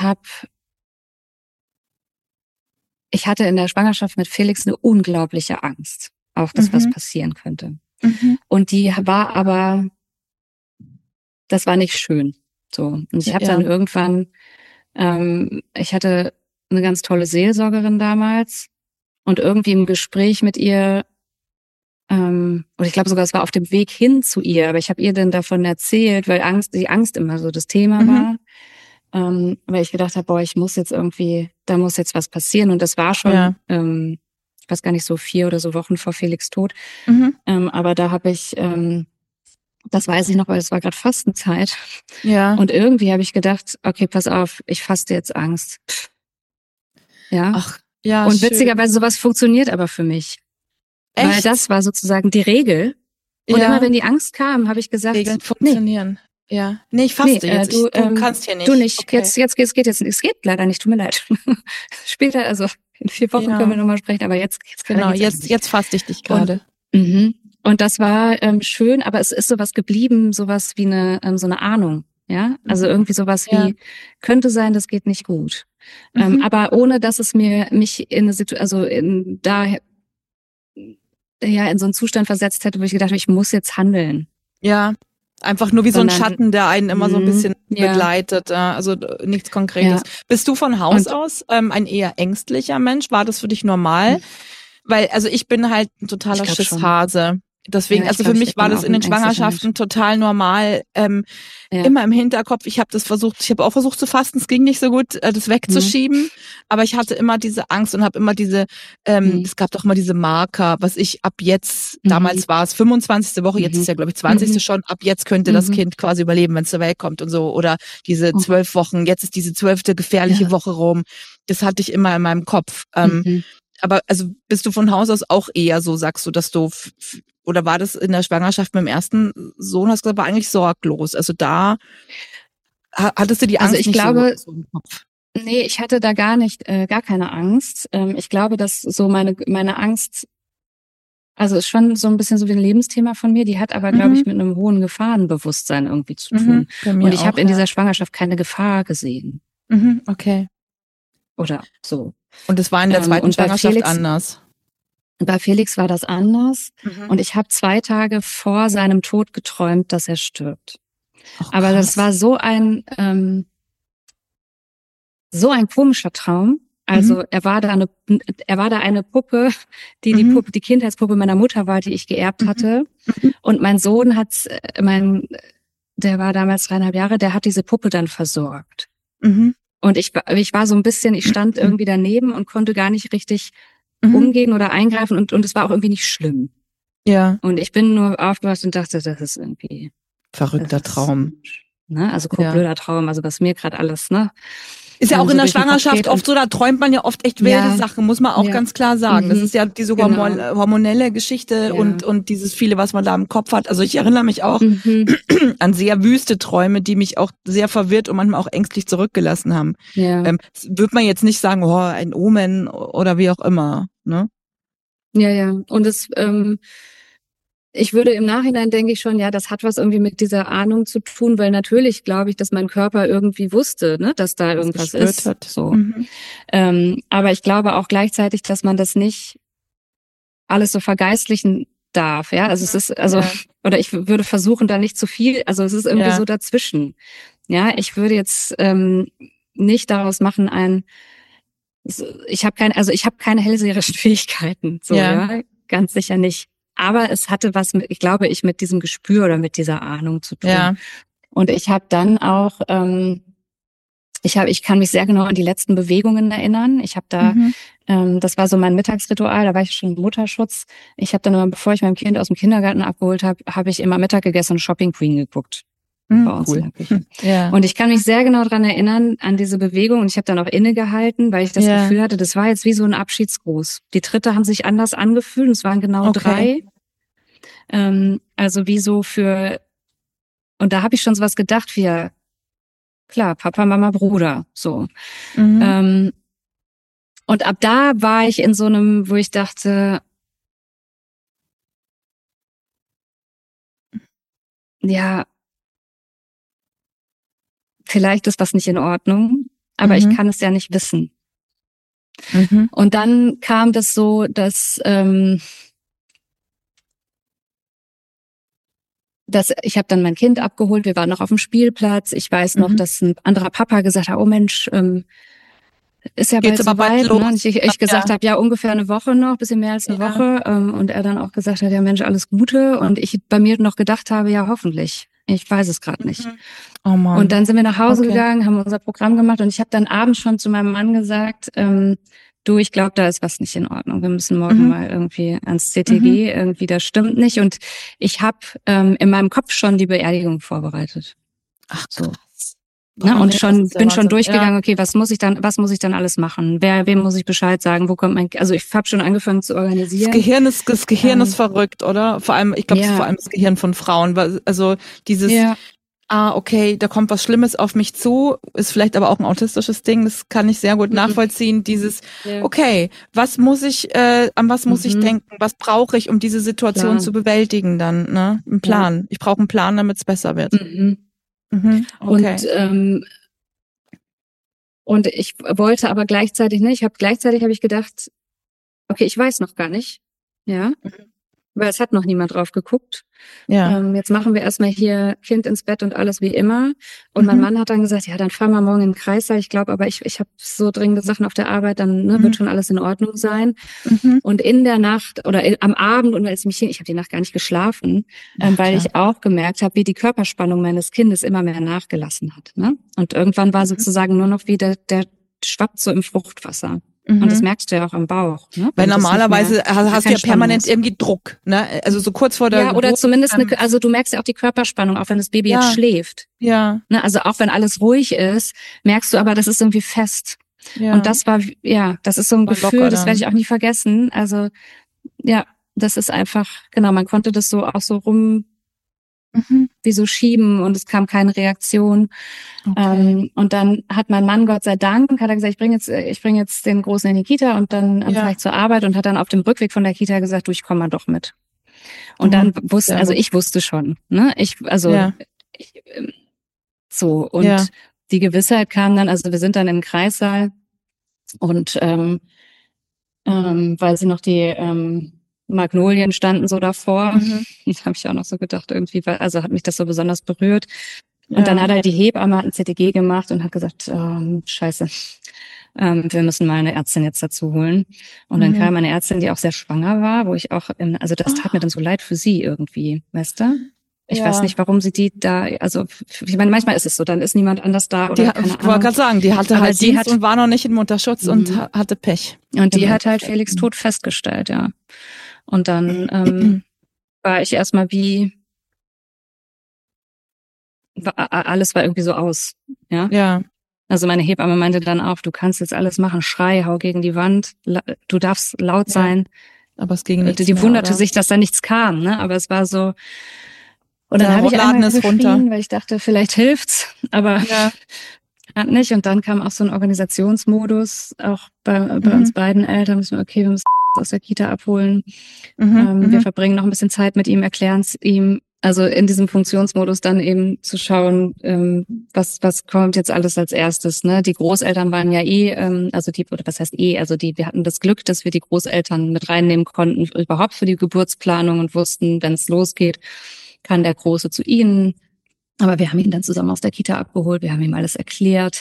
hatte in der Schwangerschaft mit Felix eine unglaubliche Angst, auch dass was passieren könnte. Und die war aber, das war nicht schön. So. Und ich habe Ja. dann irgendwann, ich hatte eine ganz tolle Seelsorgerin damals und irgendwie im Gespräch mit ihr, oder ich glaube sogar, es war auf dem Weg hin zu ihr, aber ich habe ihr dann davon erzählt, weil die Angst immer so das Thema war. Weil ich gedacht habe, boah, ich muss jetzt irgendwie, da muss jetzt was passieren. Und das war schon, ich weiß gar nicht, so 4 oder so Wochen vor Felix Tod. Aber da habe ich, das weiß ich noch, weil es war gerade Fastenzeit. Ja. Und irgendwie habe ich gedacht, okay, pass auf, ich faste jetzt Angst. Ja. Ach, ja, Und schön. witzigerweise, sowas funktioniert aber für mich. Echt? Weil das war sozusagen die Regel. Und Ja. immer wenn die Angst kam, habe ich gesagt, Regeln funktionieren. Ja. Nee, ich faste jetzt. du kannst hier nicht. Du nicht. Okay. Es geht leider nicht, tut mir leid. Später, also in 4 Wochen können wir nochmal sprechen, aber jetzt genau, jetzt faste ich dich gerade. Und das war schön, aber es ist sowas geblieben, sowas wie so eine Ahnung. Ja, also irgendwie sowas wie, könnte sein, das geht nicht gut. Aber ohne, dass es mich in eine Situation, in so einen Zustand versetzt hätte, wo ich gedacht habe, ich muss jetzt handeln. Ja, einfach nur wie so ein Schatten, der einen immer so ein bisschen begleitet, also nichts Konkretes. Ja. Bist du von Haus aus ein eher ängstlicher Mensch? War das für dich normal? Weil, also ich bin halt ein totaler Schisshase. Deswegen, also für mich war das in den Schwangerschaften total normal. Immer im Hinterkopf. Ich habe auch versucht zu fasten. Es ging nicht so gut, das wegzuschieben. Aber ich hatte immer diese Angst und habe immer es gab doch mal diese Marker, was ich ab jetzt, damals war es 25. Woche, jetzt ist ja glaube ich 20. schon, ab jetzt könnte das Kind quasi überleben, wenn es zur Welt kommt und so. Oder diese 12 Wochen, jetzt ist diese 12. gefährliche Woche rum. Das hatte ich immer in meinem Kopf. Aber also bist du von Haus aus auch eher so, sagst du, dass du, oder war das in der Schwangerschaft mit dem ersten Sohn, hast du gesagt, war eigentlich sorglos. Also da hattest du die Angst ich nicht glaube, so im Kopf. Nee, ich hatte da gar keine Angst. Ich glaube, dass so meine Angst, also ist schon so ein bisschen so wie ein Lebensthema von mir, die hat aber, glaube ich, mit einem hohen Gefahrenbewusstsein irgendwie zu tun. Und ich habe in dieser Schwangerschaft keine Gefahr gesehen. Okay. Oder so. Und es war in der zweiten Schwangerschaft anders. Bei Felix war das anders. Und ich habe 2 Tage vor seinem Tod geträumt, dass er stirbt. Aber das war so ein komischer Traum. Also er war da eine Puppe, die Kindheitspuppe meiner Mutter war, die ich geerbt hatte. Und mein Sohn der war damals 3,5 Jahre, der hat diese Puppe dann versorgt. Und ich war so ein bisschen, ich stand irgendwie daneben und konnte gar nicht richtig umgehen oder eingreifen und es war auch irgendwie nicht schlimm. Ja. Und ich bin nur aufgewacht und dachte, das ist irgendwie verrückter Traum. Ne? Also blöder Traum, also was mir gerade alles, ne? Ist ja auch in der Schwangerschaft oft so, da träumt man ja oft echt wilde Sachen, muss man auch ganz klar sagen. Das ist ja diese hormonelle Geschichte und dieses viele, was man da im Kopf hat. Also ich erinnere mich auch an sehr wüste Träume, die mich auch sehr verwirrt und manchmal auch ängstlich zurückgelassen haben. Ja. Würde man jetzt nicht sagen, oh, ein Omen oder wie auch immer, ne? Ja. Und ich würde im Nachhinein denke ich schon, ja, das hat was irgendwie mit dieser Ahnung zu tun, weil natürlich glaube ich, dass mein Körper irgendwie wusste, ne, dass da irgendwas ist. So. Aber ich glaube auch gleichzeitig, dass man das nicht alles so vergeistlichen darf, ja. Also es ist, oder ich würde versuchen, da nicht zu viel, also es ist irgendwie so dazwischen. Ja, ich würde jetzt nicht daraus machen ich habe keine hellseherischen Fähigkeiten, so, ja, ganz sicher nicht. Aber es hatte was mit diesem Gespür oder mit dieser Ahnung zu tun. Ja. Und ich habe dann auch, ich kann mich sehr genau an die letzten Bewegungen erinnern. Ich habe da, das war so mein Mittagsritual, da war ich schon im Mutterschutz. Ich habe dann immer, bevor ich mein Kind aus dem Kindergarten abgeholt habe ich immer Mittag gegessen und Shopping Queen geguckt. Bei uns in der Küche. Ja. Und ich kann mich sehr genau dran erinnern, an diese Bewegung. Und ich habe dann auch innegehalten, weil ich das Gefühl hatte, das war jetzt wie so ein Abschiedsgruß. Die Tritte haben sich anders angefühlt. Es waren genau 3. Also wie so und da habe ich schon sowas gedacht wie, klar, Papa, Mama, Bruder. So. Und ab da war ich in so einem, wo ich dachte, ja, vielleicht ist was nicht in Ordnung, aber ich kann es ja nicht wissen. Und dann kam das so, dass ich habe dann mein Kind abgeholt, wir waren noch auf dem Spielplatz. Ich weiß noch, dass ein anderer Papa gesagt hat, oh Mensch, ist ja bald soweit, ne? Und ich gesagt habe, ja, ungefähr eine Woche noch, bisschen mehr als eine Woche. Und er dann auch gesagt hat, ja Mensch, alles Gute. Und ich bei mir noch gedacht habe, ja, hoffentlich. Ich weiß es gerade nicht. Oh Mann. Und dann sind wir nach Hause gegangen, haben unser Programm gemacht und ich habe dann abends schon zu meinem Mann gesagt, du, ich glaube, da ist was nicht in Ordnung. Wir müssen morgen mal irgendwie ans CTG, irgendwie das stimmt nicht. Und ich habe in meinem Kopf schon die Beerdigung vorbereitet. Ach so. Ne, und bin schon durchgegangen, okay, was muss ich dann alles machen? Wem muss ich Bescheid sagen? Wo kommt also ich habe schon angefangen zu organisieren. Das Gehirn ist verrückt, oder? Vor allem, ich glaube, vor allem das Gehirn von Frauen, also dieses okay, da kommt was Schlimmes auf mich zu, ist vielleicht aber auch ein autistisches Ding, das kann ich sehr gut nachvollziehen, dieses, okay, was muss ich, an was muss ich denken, was brauche ich, um diese Situation zu bewältigen dann, ne? Ein Plan. Ja. Ich brauche einen Plan, damit es besser wird. Okay. Und ich wollte aber gleichzeitig, ne, gleichzeitig habe ich gedacht, okay, ich weiß noch gar nicht, weil es hat noch niemand drauf geguckt. Ja. Jetzt machen wir erstmal hier Kind ins Bett und alles wie immer. Und mein Mann hat dann gesagt, ja, dann fahren wir morgen in den Kreissaal. Ich glaube, aber ich habe so dringende Sachen auf der Arbeit, dann wird schon alles in Ordnung sein. Und in der Nacht oder am Abend und als ich habe die Nacht gar nicht geschlafen, weil ich auch gemerkt habe, wie die Körperspannung meines Kindes immer mehr nachgelassen hat. Ne? Und irgendwann war sozusagen nur noch wieder der schwappt so im Fruchtwasser. Und das merkst du ja auch am Bauch. Ne? Weil normalerweise hast du ja permanent irgendwie Druck, ne? Also so kurz vor der Geburt, oder zumindest also du merkst ja auch die Körperspannung, auch wenn das Baby jetzt schläft. Ja. Ne? Also auch wenn alles ruhig ist, merkst du aber, das ist irgendwie fest. Ja. Und das war, das ist so ein Gefühl, das werde ich auch nie vergessen. Also, das ist einfach, genau, man konnte das so auch so wie so schieben und es kam keine Reaktion. Okay. Und dann hat mein Mann, Gott sei Dank, hat er gesagt, ich bring jetzt den Großen in die Kita und dann fahre ich zur Arbeit und hat dann auf dem Rückweg von der Kita gesagt, du, ich komme mal doch mit. Und dann ich wusste schon, ne? Die Gewissheit kam dann, also wir sind dann im Kreissaal und weil sie noch die Magnolien standen so davor. Das habe ich auch noch so gedacht, irgendwie, also hat mich das so besonders berührt. Und dann hat die Hebamme ein CTG gemacht und hat gesagt, scheiße, wir müssen mal eine Ärztin jetzt dazu holen. Und dann kam eine Ärztin, die auch sehr schwanger war, wo ich auch, also das tat mir dann so leid für sie irgendwie, weißt du? Ich weiß nicht, warum sie die da, also ich meine, manchmal ist es so, dann ist niemand anders da oder keine Ahnung. Ich wollte gerade sagen, die hatte halt Dienst und war noch nicht in Mutterschutz und hatte Pech. Und die hat halt Felix Tod festgestellt, Und dann war ich erstmal alles war irgendwie so aus, Ja. Also meine Hebamme meinte dann auch, du kannst jetzt alles machen, schrei, hau gegen die Wand, du darfst laut sein. Aber es ging nichts Die mehr, wunderte oder? sich, dass da nichts kam, ne? Aber es war so. Und dann habe ich einmal geschrien, weil ich dachte, vielleicht hilft's, aber hat nicht. Und dann kam auch so ein Organisationsmodus, auch bei uns beiden Eltern, okay, wir müssen aus der Kita abholen. Wir verbringen noch ein bisschen Zeit mit ihm, erklären es ihm. Also in diesem Funktionsmodus dann eben zu schauen, was kommt jetzt alles als erstes, ne? Die Großeltern waren ja wir hatten das Glück, dass wir die Großeltern mit reinnehmen konnten, überhaupt für die Geburtsplanung und wussten, wenn es losgeht, kann der Große zu ihnen. Aber wir haben ihn dann zusammen aus der Kita abgeholt, wir haben ihm alles erklärt.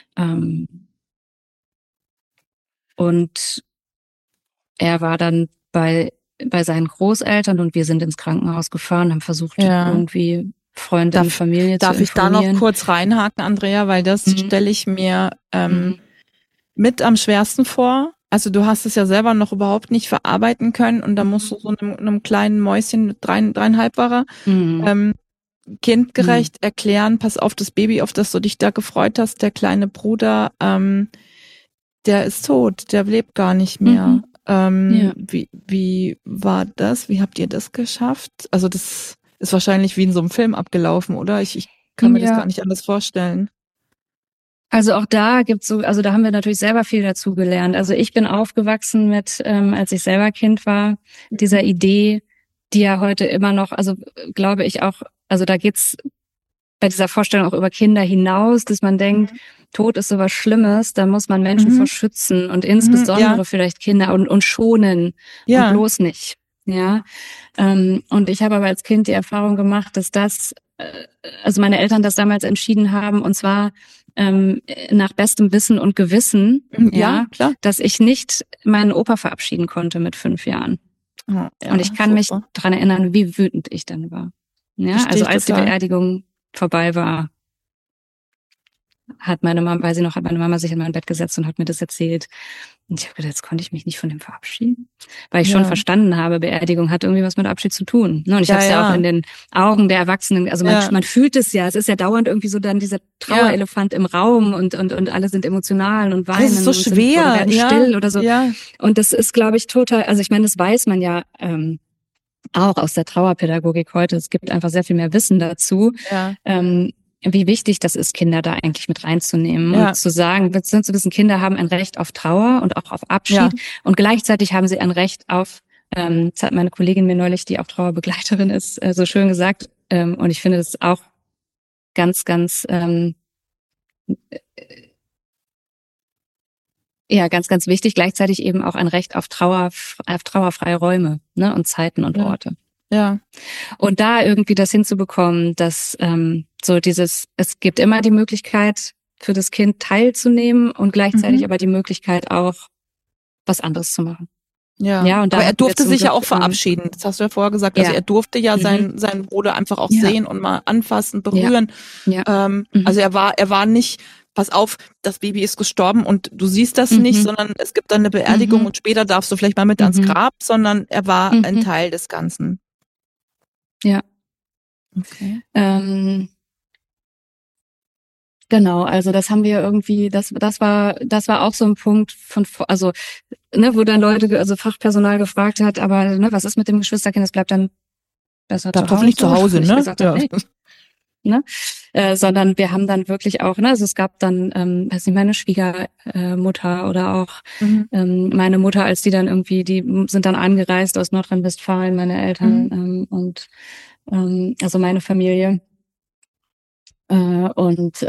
Und er war dann bei seinen Großeltern und wir sind ins Krankenhaus gefahren, haben versucht, irgendwie Freunde und Familie zu informieren. Darf ich da noch kurz reinhaken, Andrea, weil das stelle ich mir mit am schwersten vor. Also du hast es ja selber noch überhaupt nicht verarbeiten können und da musst du so einem kleinen Mäuschen mit 3,5 war er, kindgerecht erklären, pass auf das Baby, auf das du dich da gefreut hast, der kleine Bruder, der ist tot, der lebt gar nicht mehr. Wie war das? Wie habt ihr das geschafft? Also das ist wahrscheinlich wie in so einem Film abgelaufen, oder? Ich kann mir das gar nicht anders vorstellen. Also auch da da haben wir natürlich selber viel dazu gelernt. Also ich bin aufgewachsen mit, als ich selber Kind war, dieser Idee, die ja heute immer noch, also glaube ich auch, also da geht's bei dieser Vorstellung auch über Kinder hinaus, dass man denkt, Tod ist sowas Schlimmes, da muss man Menschen vor schützen und insbesondere vielleicht Kinder und schonen und bloß nicht. Ja, und ich habe aber als Kind die Erfahrung gemacht, dass also meine Eltern das damals entschieden haben, und zwar nach bestem Wissen und Gewissen, Ja, klar. dass ich nicht meinen Opa verabschieden konnte mit 5 Jahren. Oh, ja, und ich kann mich daran erinnern, wie wütend ich dann war. Ja, Verstehe also ich als die total. Beerdigung vorbei war, hat meine Mama sich in mein Bett gesetzt und hat mir das erzählt. Und ich habe gedacht, jetzt konnte ich mich nicht von dem verabschieden, weil ich schon verstanden habe, Beerdigung hat irgendwie was mit Abschied zu tun. Und ich habe es ja auch in den Augen der Erwachsenen, also man fühlt es ja, es ist ja dauernd irgendwie so dann dieser Trauerelefant im Raum und alle sind emotional und weinen. Das ist so schwer, oder werden still oder so. Ja. Und das ist, glaube ich, total, also ich meine, das weiß man ja auch aus der Trauerpädagogik heute. Es gibt einfach sehr viel mehr Wissen dazu. Ja. Wie wichtig das ist, Kinder da eigentlich mit reinzunehmen und zu sagen, zu wissen, Kinder haben ein Recht auf Trauer und auch auf Abschied und gleichzeitig haben sie ein Recht auf, das hat meine Kollegin mir neulich, die auch Trauerbegleiterin ist, so schön gesagt, und ich finde das auch ganz, ganz, ganz, ganz wichtig, gleichzeitig eben auch ein Recht auf trauerfreie Räume, ne, und Zeiten und Orte. Ja. Und da irgendwie das hinzubekommen, dass es gibt immer die Möglichkeit für das Kind teilzunehmen und gleichzeitig aber die Möglichkeit auch was anderes zu machen. Ja, und aber er durfte sich ja auch verabschieden. Das hast du ja vorher gesagt. Also er durfte ja seinen Bruder einfach auch sehen und mal anfassen, berühren. Also er war nicht, pass auf, das Baby ist gestorben und du siehst das nicht, sondern es gibt dann eine Beerdigung und später darfst du vielleicht mal mit ans Grab, sondern er war ein Teil des Ganzen. Ja. Okay. Genau, also das haben wir irgendwie, das war auch so ein Punkt also, ne, wo dann Leute, also Fachpersonal gefragt hat, aber ne, was ist mit dem Geschwisterkind? Das bleibt dann besser zu Hause. Hoffentlich zu Hause, ne? Gesagt, nee. Ne? Sondern wir haben dann wirklich auch, ne, also es gab dann, weiß nicht, meine Schwiegermutter oder auch meine Mutter, als die dann irgendwie, die sind dann angereist aus Nordrhein-Westfalen, meine Eltern und also meine Familie. Und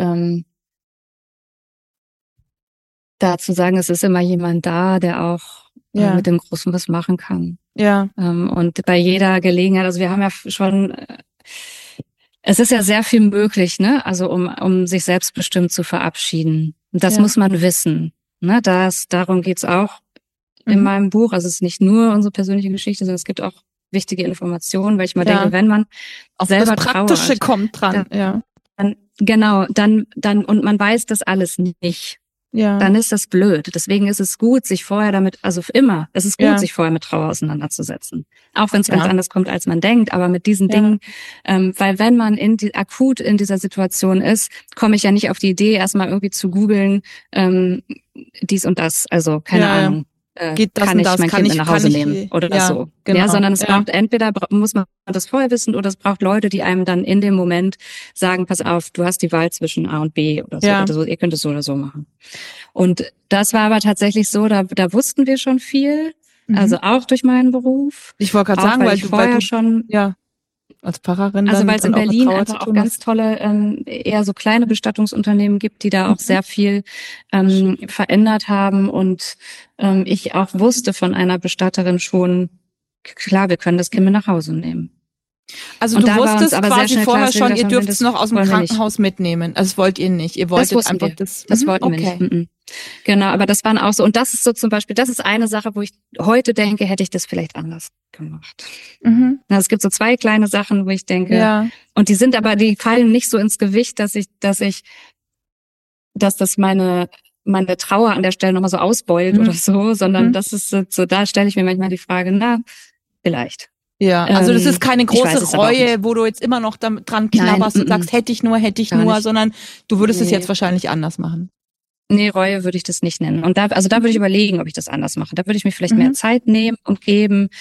da zu sagen, es ist immer jemand da, der auch mit dem Großen was machen kann. Ja. Und bei jeder Gelegenheit, also wir haben ja schon, es ist ja sehr viel möglich, ne? Also um sich selbstbestimmt zu verabschieden. Und das muss man wissen. Ne? Darum geht's auch in meinem Buch. Also es ist nicht nur unsere persönliche Geschichte, sondern es gibt auch wichtige Informationen, weil ich mal denke, wenn man auch selber das Praktische kommt dran, dann und man weiß das alles nicht. Ja. Dann ist das blöd. Deswegen ist es gut, sich vorher sich vorher mit Trauer auseinanderzusetzen. Auch wenn es ganz anders kommt, als man denkt, aber mit diesen Dingen, weil wenn man akut in dieser Situation ist, komme ich ja nicht auf die Idee, erstmal irgendwie zu googeln, dies und das, also keine Ahnung. Geht das kann ich das, mein kann Kind ich, nach Hause nehmen oder so. Genau. Ja, sondern es braucht entweder muss man das vorher wissen oder es braucht Leute, die einem dann in dem Moment sagen, pass auf, du hast die Wahl zwischen A und B oder so, oder so, ihr könnt es so oder so machen. Und das war aber tatsächlich so, da wussten wir schon viel, also auch durch meinen Beruf. Ich wollte gerade sagen, weil du vorher schon als Pfarrerin also weil es in Berlin einfach auch ganz tolle, eher so kleine Bestattungsunternehmen gibt, die da auch sehr viel verändert haben und ich auch wusste von einer Bestatterin schon, klar, wir können das Kind mit nach Hause nehmen. Also und du wusstest aber quasi vorher schon, ihr dürft es noch aus dem Krankenhaus mitnehmen. Also das wollt ihr nicht. Ihr wolltet einfach das. Das wollten wir nicht. Genau, aber das waren auch so, und das ist so zum Beispiel, das ist eine Sache, wo ich heute denke, hätte ich das vielleicht anders gemacht. Also es gibt so 2 kleine Sachen, wo ich denke, und die fallen nicht so ins Gewicht, dass das meine Trauer an der Stelle nochmal so ausbeult oder so, sondern das ist so, da stelle ich mir manchmal die Frage, na, vielleicht. Ja, also das ist keine große Reue, wo du jetzt immer noch dran knabberst und sagst, hätte ich nur, sondern du würdest es jetzt wahrscheinlich anders machen. Nee, Reue würde ich das nicht nennen. Und da würde ich überlegen, ob ich das anders mache. Da würde ich mir vielleicht mehr Zeit nehmen und geben,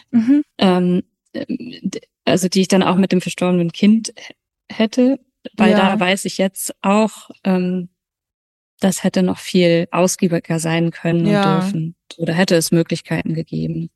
also die ich dann auch mit dem verstorbenen Kind hätte, weil da weiß ich jetzt auch, das hätte noch viel ausgiebiger sein können und dürfen. Oder hätte es Möglichkeiten gegeben.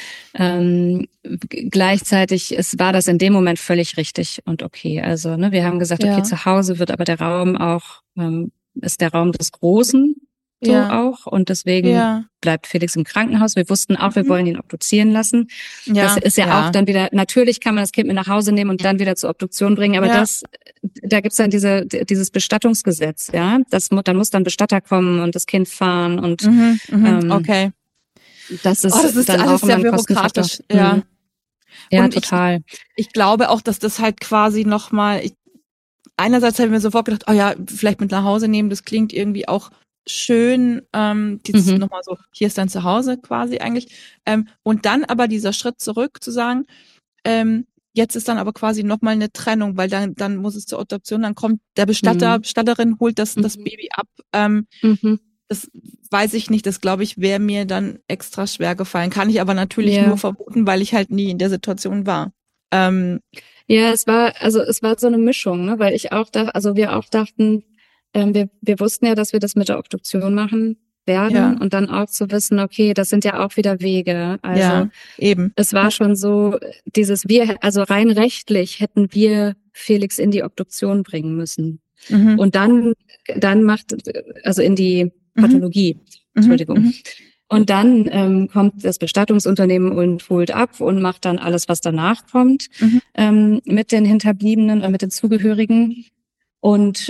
Gleichzeitig war das in dem Moment völlig richtig und okay. Also ne, wir haben gesagt, okay, zu Hause wird aber der Raum auch, ist der Raum des Großen. so Ja. auch. Und deswegen Ja. bleibt Felix im Krankenhaus. Wir wussten auch, wir Mhm. wollen ihn obduzieren lassen. Ja. Das ist ja auch dann wieder, natürlich kann man das Kind mit nach Hause nehmen und dann wieder zur Obduktion bringen, aber Ja. da gibt's dann dieses Bestattungsgesetz, ja. Dann muss dann Bestatter kommen und das Kind fahren und Okay. das ist Das ist dann alles auch sehr immer ein Kostenfaktor. bürokratisch. Ja. Ja, Und total. ich glaube auch, dass das halt quasi nochmal, einerseits habe ich mir sofort gedacht, oh ja, vielleicht mit nach Hause nehmen, das klingt irgendwie auch schön, dieses nochmal so, hier ist dein Zuhause quasi eigentlich. Und dann aber dieser Schritt zurück zu sagen, jetzt ist dann aber quasi nochmal eine Trennung, weil dann muss es zur Adoption, dann kommt der Bestatterin holt das Baby ab. Das weiß ich nicht, das glaube ich, wäre mir dann extra schwer gefallen. Kann ich aber natürlich nur vermuten, weil ich halt nie in der Situation war. Ja, es war so eine Mischung, ne, weil wir auch dachten, wir wussten ja, dass wir das mit der Obduktion machen werden und dann auch zu wissen, okay, das sind ja auch wieder Wege. Also eben. Es war schon so, also rein rechtlich hätten wir Felix in die Obduktion bringen müssen. Und dann also in die Pathologie, Entschuldigung. Und dann kommt das Bestattungsunternehmen und holt ab und macht dann alles, was danach kommt, mit den Hinterbliebenen und mit den Zugehörigen. Und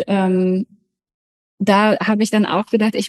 da habe ich dann auch gedacht, ich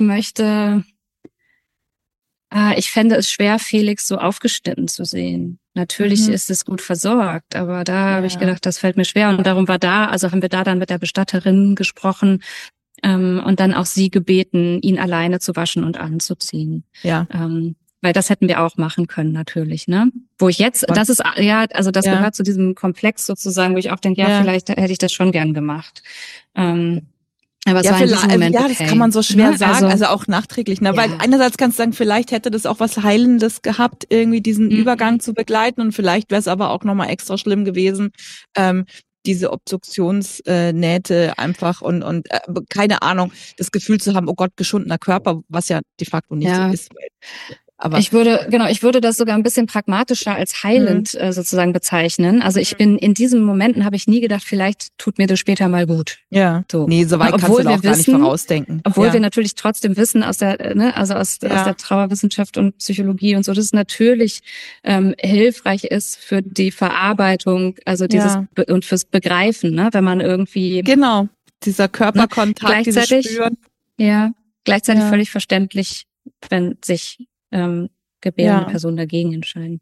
fände es schwer, Felix so aufgeschnitten zu sehen. Natürlich ist es gut versorgt, aber da habe ich gedacht, das fällt mir schwer. Und darum haben wir da dann mit der Bestatterin gesprochen, und dann auch sie gebeten, ihn alleine zu waschen und anzuziehen. Ja. Weil das hätten wir auch machen können, natürlich, ne? Wo ich jetzt, das gehört zu diesem Komplex sozusagen, wo ich auch denke, vielleicht hätte ich das schon gern gemacht. Aber es war in diesem Moment das kann man so schwer sagen, also auch nachträglich, ne? Weil einerseits kannst du sagen, vielleicht hätte das auch was Heilendes gehabt, irgendwie diesen Übergang zu begleiten, und vielleicht wäre es aber auch nochmal extra schlimm gewesen, diese Obduktionsnähte einfach und keine Ahnung, das Gefühl zu haben, oh Gott, geschundener Körper, was ja de facto nicht so ist. Aber ich würde das sogar ein bisschen pragmatischer als heilend sozusagen bezeichnen. Also in diesen Momenten habe ich nie gedacht, vielleicht tut mir das später mal gut. Ja. So. Nee, so weit kannst du auch gar nicht vorausdenken. Obwohl wir natürlich trotzdem wissen aus der Trauerwissenschaft und Psychologie und so, dass es natürlich hilfreich ist für die Verarbeitung, also und fürs Begreifen, ne, wenn man irgendwie dieser Körperkontakt, dieses Spüren. Ja, gleichzeitig völlig verständlich, wenn sich gebärende Personen dagegen entscheiden.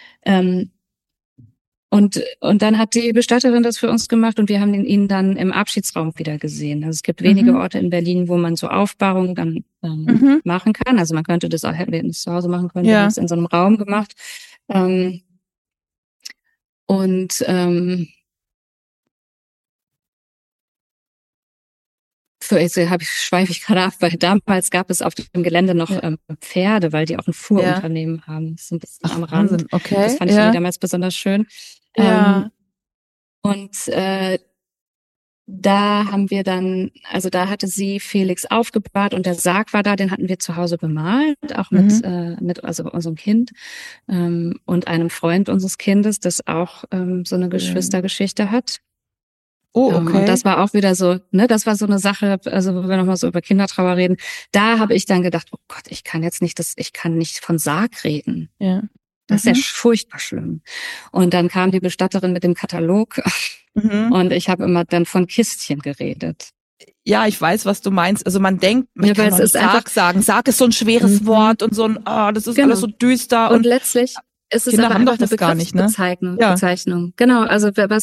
Und dann hat die Bestatterin das für uns gemacht und wir haben ihn dann im Abschiedsraum wieder gesehen. Also es gibt wenige Orte in Berlin, wo man so Aufbahrungen dann machen kann. Also man könnte das auch, hätten wir das zu Hause machen können, wir haben es in so einem Raum gemacht. Schweife ich gerade ab, weil damals gab es auf dem Gelände noch Pferde, weil die auch ein Fuhrunternehmen haben. Das ist ein bisschen am Rand. Wahnsinn. Okay. Das fand ich damals besonders schön. Da haben wir dann, also da hatte sie Felix aufgebahrt und der Sarg war da, den hatten wir zu Hause bemalt, auch mit unserem Kind und einem Freund unseres Kindes, das auch so eine Geschwistergeschichte hat. Oh, okay. Und das war auch wieder so, ne, das war so eine Sache, also wo wir nochmal so über Kindertrauer reden. Da habe ich dann gedacht, oh Gott, ich kann nicht von Sarg reden. Ja. Das ist ja furchtbar schlimm. Und dann kam die Bestatterin mit dem Katalog und ich habe immer dann von Kistchen geredet. Ja, ich weiß, was du meinst. Also man denkt, man kann es ist Sarg sagen. Sarg ist so ein schweres Wort und so ein, das ist alles so düster. Und letztlich ist es aber einfach eine Begriffsbezeichnung. Genau, also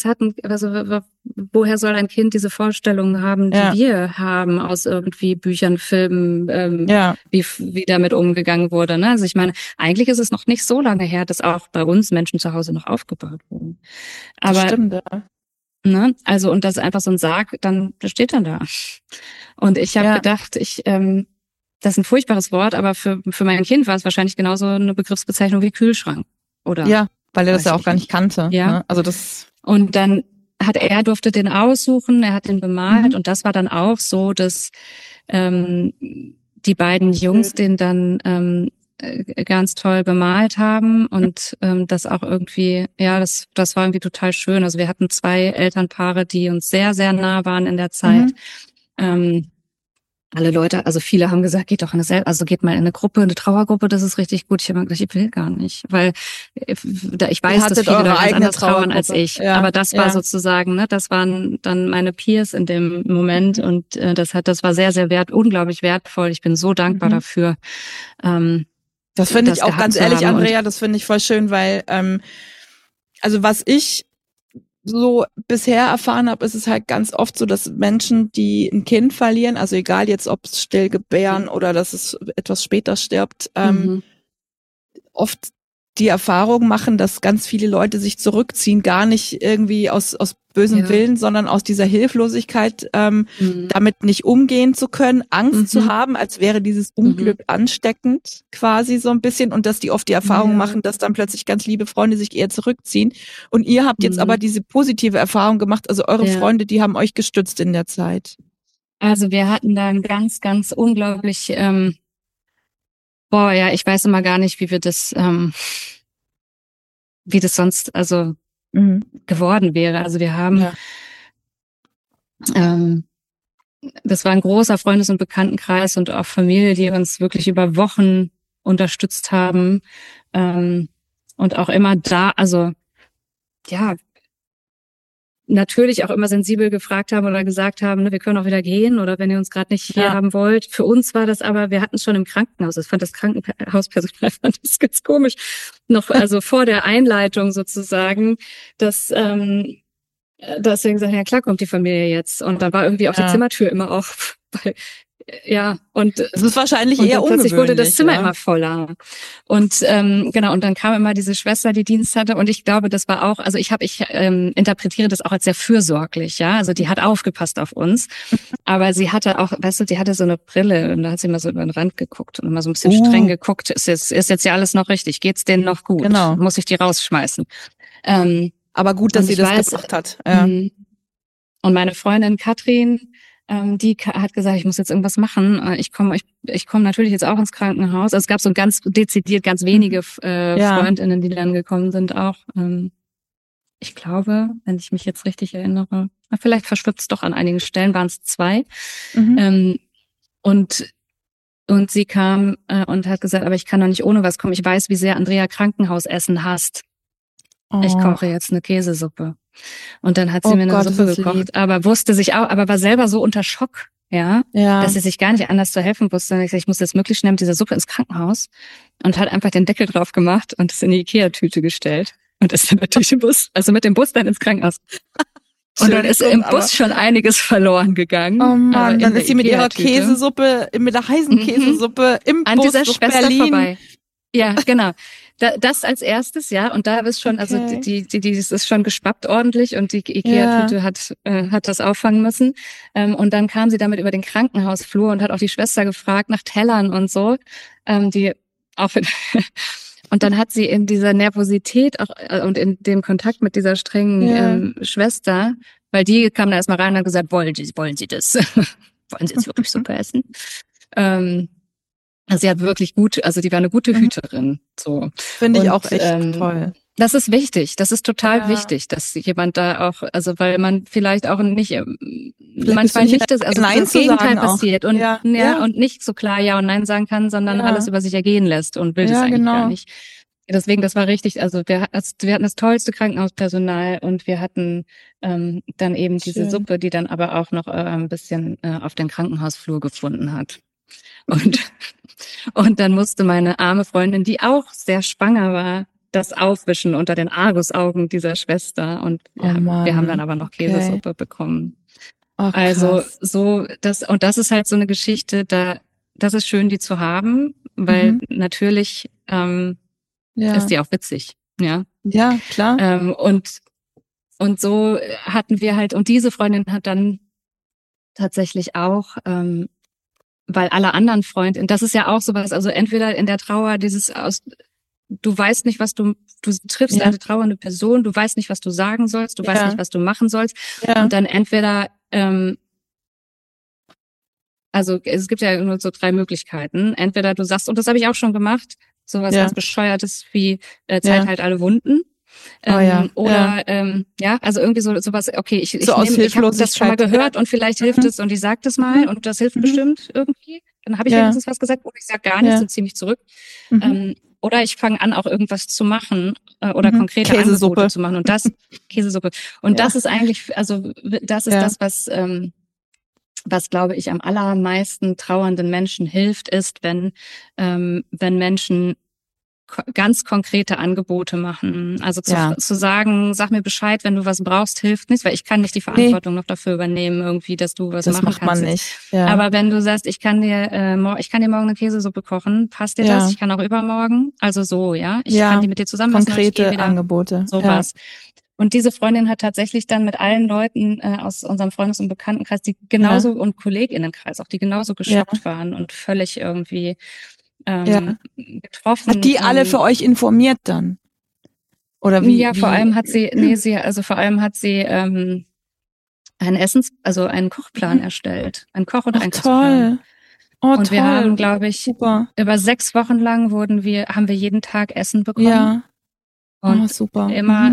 woher soll ein Kind diese Vorstellungen haben, die wir haben aus irgendwie Büchern, Filmen, wie damit umgegangen wurde. Ne? Also ich meine, eigentlich ist es noch nicht so lange her, dass auch bei uns Menschen zu Hause noch aufgebaut wurden. Aber, das stimmt, ja. Ne? Also und das ist einfach so ein Sarg, das steht dann da. Und ich habe gedacht, das ist ein furchtbares Wort, aber für mein Kind war es wahrscheinlich genauso eine Begriffsbezeichnung wie Kühlschrank. Oder weil er das ja auch gar nicht kannte. Ja. Ne? Also das. Und dann durfte den aussuchen, er hat den bemalt und das war dann auch so, dass die beiden Jungs den dann ganz toll bemalt haben und das auch irgendwie, das war irgendwie total schön. Also wir hatten 2 Elternpaare, die uns sehr, sehr nah waren in der Zeit. alle Leute, also viele haben gesagt, geht doch also geht mal in eine Gruppe, eine Trauergruppe, das ist richtig gut. Ich habe mir gedacht, ich will gar nicht, weil ich weiß, dass viele Leute ganz anders trauern als ich. Ja, aber das war sozusagen, ne, das waren dann meine Peers in dem Moment und das war sehr, sehr unglaublich wertvoll. Ich bin so dankbar dafür. Das finde ich auch ganz ehrlich, Andrea, das finde ich voll schön, weil also was ich so bisher erfahren habe, ist es halt ganz oft so, dass Menschen, die ein Kind verlieren, also egal jetzt, ob es stillgebären oder dass es etwas später stirbt, oft die Erfahrung machen, dass ganz viele Leute sich zurückziehen, gar nicht irgendwie aus bösem Willen, sondern aus dieser Hilflosigkeit, damit nicht umgehen zu können, Angst zu haben, als wäre dieses Unglück ansteckend quasi so ein bisschen und dass die oft die Erfahrung machen, dass dann plötzlich ganz liebe Freunde sich eher zurückziehen. Und ihr habt jetzt aber diese positive Erfahrung gemacht, also eure Freunde, die haben euch gestützt in der Zeit. Also wir hatten da ein ganz, ganz unglaublich, ich weiß immer gar nicht, wie das sonst, also geworden wäre. Also wir haben, das war ein großer Freundes- und Bekanntenkreis und auch Familie, die uns wirklich über Wochen unterstützt haben und auch immer da, also natürlich auch immer sensibel gefragt haben oder gesagt haben, ne, wir können auch wieder gehen oder wenn ihr uns gerade nicht hier haben wollt. Für uns war das aber, wir hatten es schon im Krankenhaus. Ich fand das Krankenhauspersonal ganz komisch. Noch, also vor der Einleitung sozusagen, dass wir gesagt haben, ja klar kommt die Familie jetzt. Und dann war irgendwie auch die Zimmertür immer auf. Und es ist wahrscheinlich und eher ungewöhnlich. Plötzlich wurde das Zimmer immer voller. Und und dann kam immer diese Schwester, die Dienst hatte. Und ich glaube, das war auch, also ich interpretiere das auch als sehr fürsorglich, ja. Also die hat aufgepasst auf uns. Aber sie hatte auch, weißt du, die hatte so eine Brille und da hat sie immer so über den Rand geguckt und immer so ein bisschen streng geguckt. Ist jetzt ja alles noch richtig? Geht's denen noch gut? Genau. Muss ich die rausschmeißen? Aber gut, dass sie das gemacht hat. Ja. Und meine Freundin Katrin, die hat gesagt, ich muss jetzt irgendwas machen. Ich komme natürlich jetzt auch ins Krankenhaus. Also es gab so ganz dezidiert ganz wenige Freundinnen, die dann gekommen sind auch. Ich glaube, wenn ich mich jetzt richtig erinnere, vielleicht verschwimmt es doch an einigen Stellen, waren es 2. Und sie kam und hat gesagt, aber ich kann doch nicht ohne was kommen. Ich weiß, wie sehr Andrea Krankenhausessen hasst. Ich koche jetzt eine Käsesuppe. Und dann hat sie mir eine Suppe gekocht, aber war selber so unter Schock, dass sie sich gar nicht anders zu helfen wusste. Und ich gesagt, ich muss jetzt möglichst schnell mit dieser Suppe ins Krankenhaus und hat einfach den Deckel drauf gemacht und es in die Ikea-Tüte gestellt und ist dann natürlich mit dem Bus dann ins Krankenhaus. Und dann ist im Bus schon einiges verloren gegangen. Oh Mann, dann ist sie mit ihrer Käsesuppe, mit der heißen Käsesuppe im Bus an dieser Schwester Berlin vorbei. Ja, genau. Das als erstes, und da ist schon, also die ist schon gespappt ordentlich und die Ikea-Tüte hat das auffangen müssen. Und dann kam sie damit über den Krankenhausflur und hat auch die Schwester gefragt nach Tellern und so, die auch und dann hat sie in dieser Nervosität auch und in dem Kontakt mit dieser strengen Schwester, weil die kam da erstmal rein und hat gesagt, wollen Sie das? Wollen Sie jetzt wirklich Suppe essen? Also sie hat wirklich die war eine gute Hüterin. So. Finde ich auch echt toll. Das ist wichtig, das ist total wichtig, dass jemand da auch, also weil man vielleicht auch nicht, manchmal nicht das Gegenteil passiert und und nicht so klar Ja und Nein sagen kann, sondern alles über sich ergehen lässt und will das eigentlich gar nicht. Deswegen, das war richtig, also wir hatten das tollste Krankenhauspersonal und wir hatten dann eben diese Suppe, die dann aber auch noch ein bisschen auf den Krankenhausflur gefunden hat. Und dann musste meine arme Freundin, die auch sehr schwanger war, das aufwischen unter den Argusaugen dieser Schwester. Und wir haben dann aber noch Käsesuppe bekommen. Also das ist halt so eine Geschichte, das ist schön, die zu haben, weil natürlich ist die auch witzig. Ja, klar. Und so hatten wir halt, und diese Freundin hat dann tatsächlich auch weil alle anderen Freundinnen, das ist ja auch sowas, also entweder in der Trauer du weißt nicht, was du triffst eine trauernde Person, du weißt nicht, was du sagen sollst, du weißt nicht, was du machen sollst und dann entweder, also es gibt ja nur so 3 Möglichkeiten, entweder du sagst, und das habe ich auch schon gemacht, sowas ganz Bescheuertes wie Zeit halt alle Wunden, Ja, also irgendwie sowas, okay, ich So aus habe das schon mal Hilflosigkeit. gehört und vielleicht hilft es und ich sage das mal und das hilft bestimmt irgendwie. Dann habe ich wenigstens was gesagt oder ich sage gar nichts und ziehe mich zurück. Oder ich fange an, auch irgendwas zu machen oder konkrete Angebote zu machen. Und das, Käsesuppe. Und das ist eigentlich, also das ist das, was glaube ich am allermeisten trauernden Menschen hilft, ist, wenn Menschen ganz konkrete Angebote machen. Also zu sagen, sag mir Bescheid, wenn du was brauchst, hilft nicht, weil ich kann nicht die Verantwortung noch dafür übernehmen, irgendwie, dass du was machen kannst. Das macht man nicht. Ja. Aber wenn du sagst, ich kann dir morgen eine Käsesuppe kochen, passt dir das? Ich kann auch übermorgen. Also so, ja. Ich kann die mit dir zusammen machen. Konkrete Angebote. Sowas. Ja. Und diese Freundin hat tatsächlich dann mit allen Leuten aus unserem Freundes- und Bekanntenkreis, die genauso und KollegInnenkreis auch, die genauso geschockt waren und völlig irgendwie getroffen. Hat die alle für euch informiert dann? Oder wie? Ja, vor allem hat sie einen einen Kochplan erstellt. Ein Koch- und Einkaufsplan. Toll. Und wir haben, glaube ich, über 6 Wochen lang haben wir jeden Tag Essen bekommen. Ja. Und super. Immer,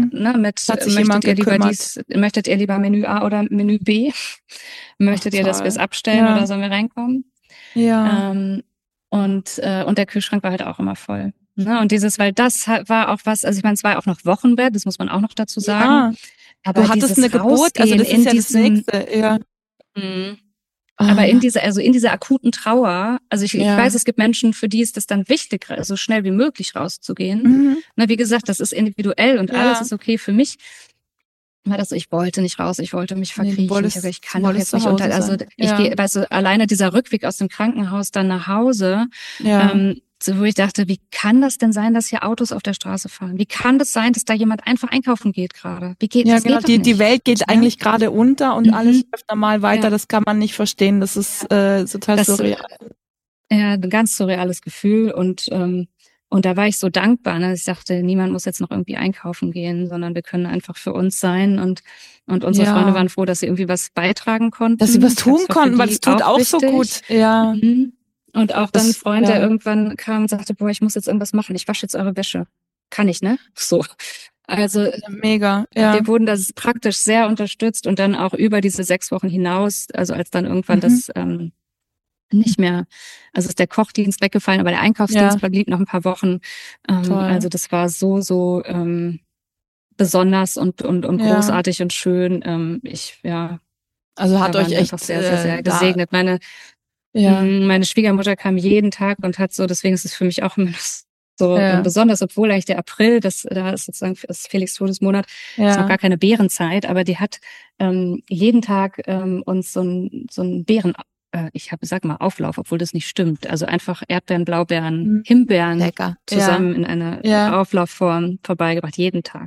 möchtet ihr lieber Menü A oder Menü B? Möchtet ihr, dass wir es abstellen oder sollen wir reinkommen? Ja. Und der Kühlschrank war halt auch immer voll. Ne? Und weil das war auch was, also ich meine, es war auch noch Wochenbett, das muss man auch noch dazu sagen. Ja. Aber du hattest eine Geburt, also das ist ja das Nächste. Ja. Aber in dieser akuten Trauer, also ich weiß, es gibt Menschen, für die ist es dann wichtig, so schnell wie möglich rauszugehen. Na, wie gesagt, das ist individuell und alles ist okay. Für mich war das so, ich wollte nicht raus, ich wollte mich verkriechen. Ich kann doch jetzt nicht unter, also ich gehe, weißt du, alleine dieser Rückweg aus dem Krankenhaus dann nach Hause, wo ich dachte, wie kann das denn sein, dass hier Autos auf der Straße fahren? Wie kann das sein, dass da jemand einfach einkaufen geht gerade? Wie geht das? Genau, die Welt geht eigentlich gerade unter und alles läuft normal weiter. Das kann man nicht verstehen. Das ist total surreal. Ja, ein ganz surreales Gefühl und da war ich so dankbar, ne? Ich dachte, niemand muss jetzt noch irgendwie einkaufen gehen, sondern wir können einfach für uns sein und unsere Freunde waren froh, dass sie irgendwie was beitragen konnten. Dass sie was tun konnten, weil es tut auch so gut. Ja. Und auch dann ein Freund, der irgendwann kam und sagte, boah, ich muss jetzt irgendwas machen. Ich wasche jetzt eure Wäsche. Kann ich, ne? So. Also mega. Ja. Wir wurden das praktisch sehr unterstützt und dann auch über diese 6 Wochen hinaus, also als dann irgendwann das nicht mehr, also ist der Kochdienst weggefallen, aber der Einkaufsdienst blieb noch ein paar Wochen. Also das war so besonders und großartig und schön. Also hat euch echt sehr, sehr, sehr gesegnet. Meine Schwiegermutter kam jeden Tag und hat so, deswegen ist es für mich auch immer so besonders, obwohl eigentlich der April, da ist sozusagen ist Felix Todesmonat, ist noch gar keine Beerenzeit, aber die hat jeden Tag uns so ein Beeren, sag mal Auflauf, obwohl das nicht stimmt. Also einfach Erdbeeren, Blaubeeren, Himbeeren zusammen in einer Auflaufform vorbeigebracht, jeden Tag.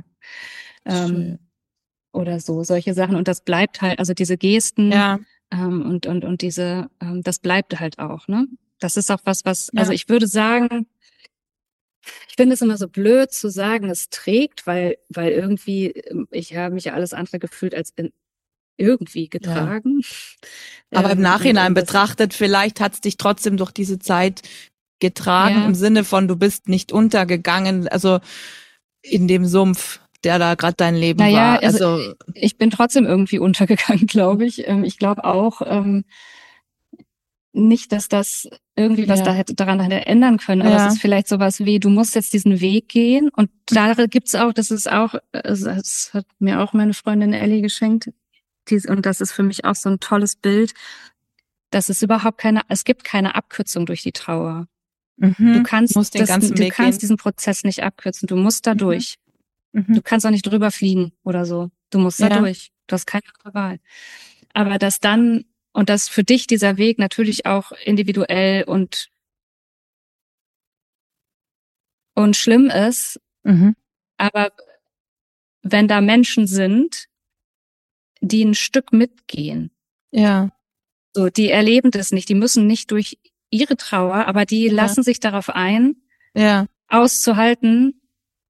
Oder so, solche Sachen. Und das bleibt halt, also diese Gesten und diese, das bleibt halt auch, ne? Das ist auch was, also ich würde sagen, ich finde es immer so blöd zu sagen, es trägt, weil irgendwie, ich habe mich ja alles andere gefühlt als irgendwie getragen. Aber im Nachhinein betrachtet, vielleicht hat es dich trotzdem durch diese Zeit getragen, im Sinne von, du bist nicht untergegangen, also in dem Sumpf, der da gerade dein Leben war. Also ich bin trotzdem irgendwie untergegangen, glaube ich. Ich glaube auch nicht, dass das irgendwie was daran hätte ändern können, aber es ist vielleicht sowas wie, du musst jetzt diesen Weg gehen und da gibt's auch, das hat mir auch meine Freundin Ellie geschenkt und das ist für mich auch so ein tolles Bild, dass es gibt keine Abkürzung durch die Trauer. Du kannst diesen Prozess nicht abkürzen, du musst da durch. Du kannst auch nicht drüber fliegen oder so. Du musst da durch. Du hast keine andere Wahl. Aber dass für dich dieser Weg natürlich auch individuell und schlimm ist. Aber wenn da Menschen sind, die ein Stück mitgehen. So, die erleben das nicht. Die müssen nicht durch ihre Trauer, aber die lassen sich darauf ein, auszuhalten,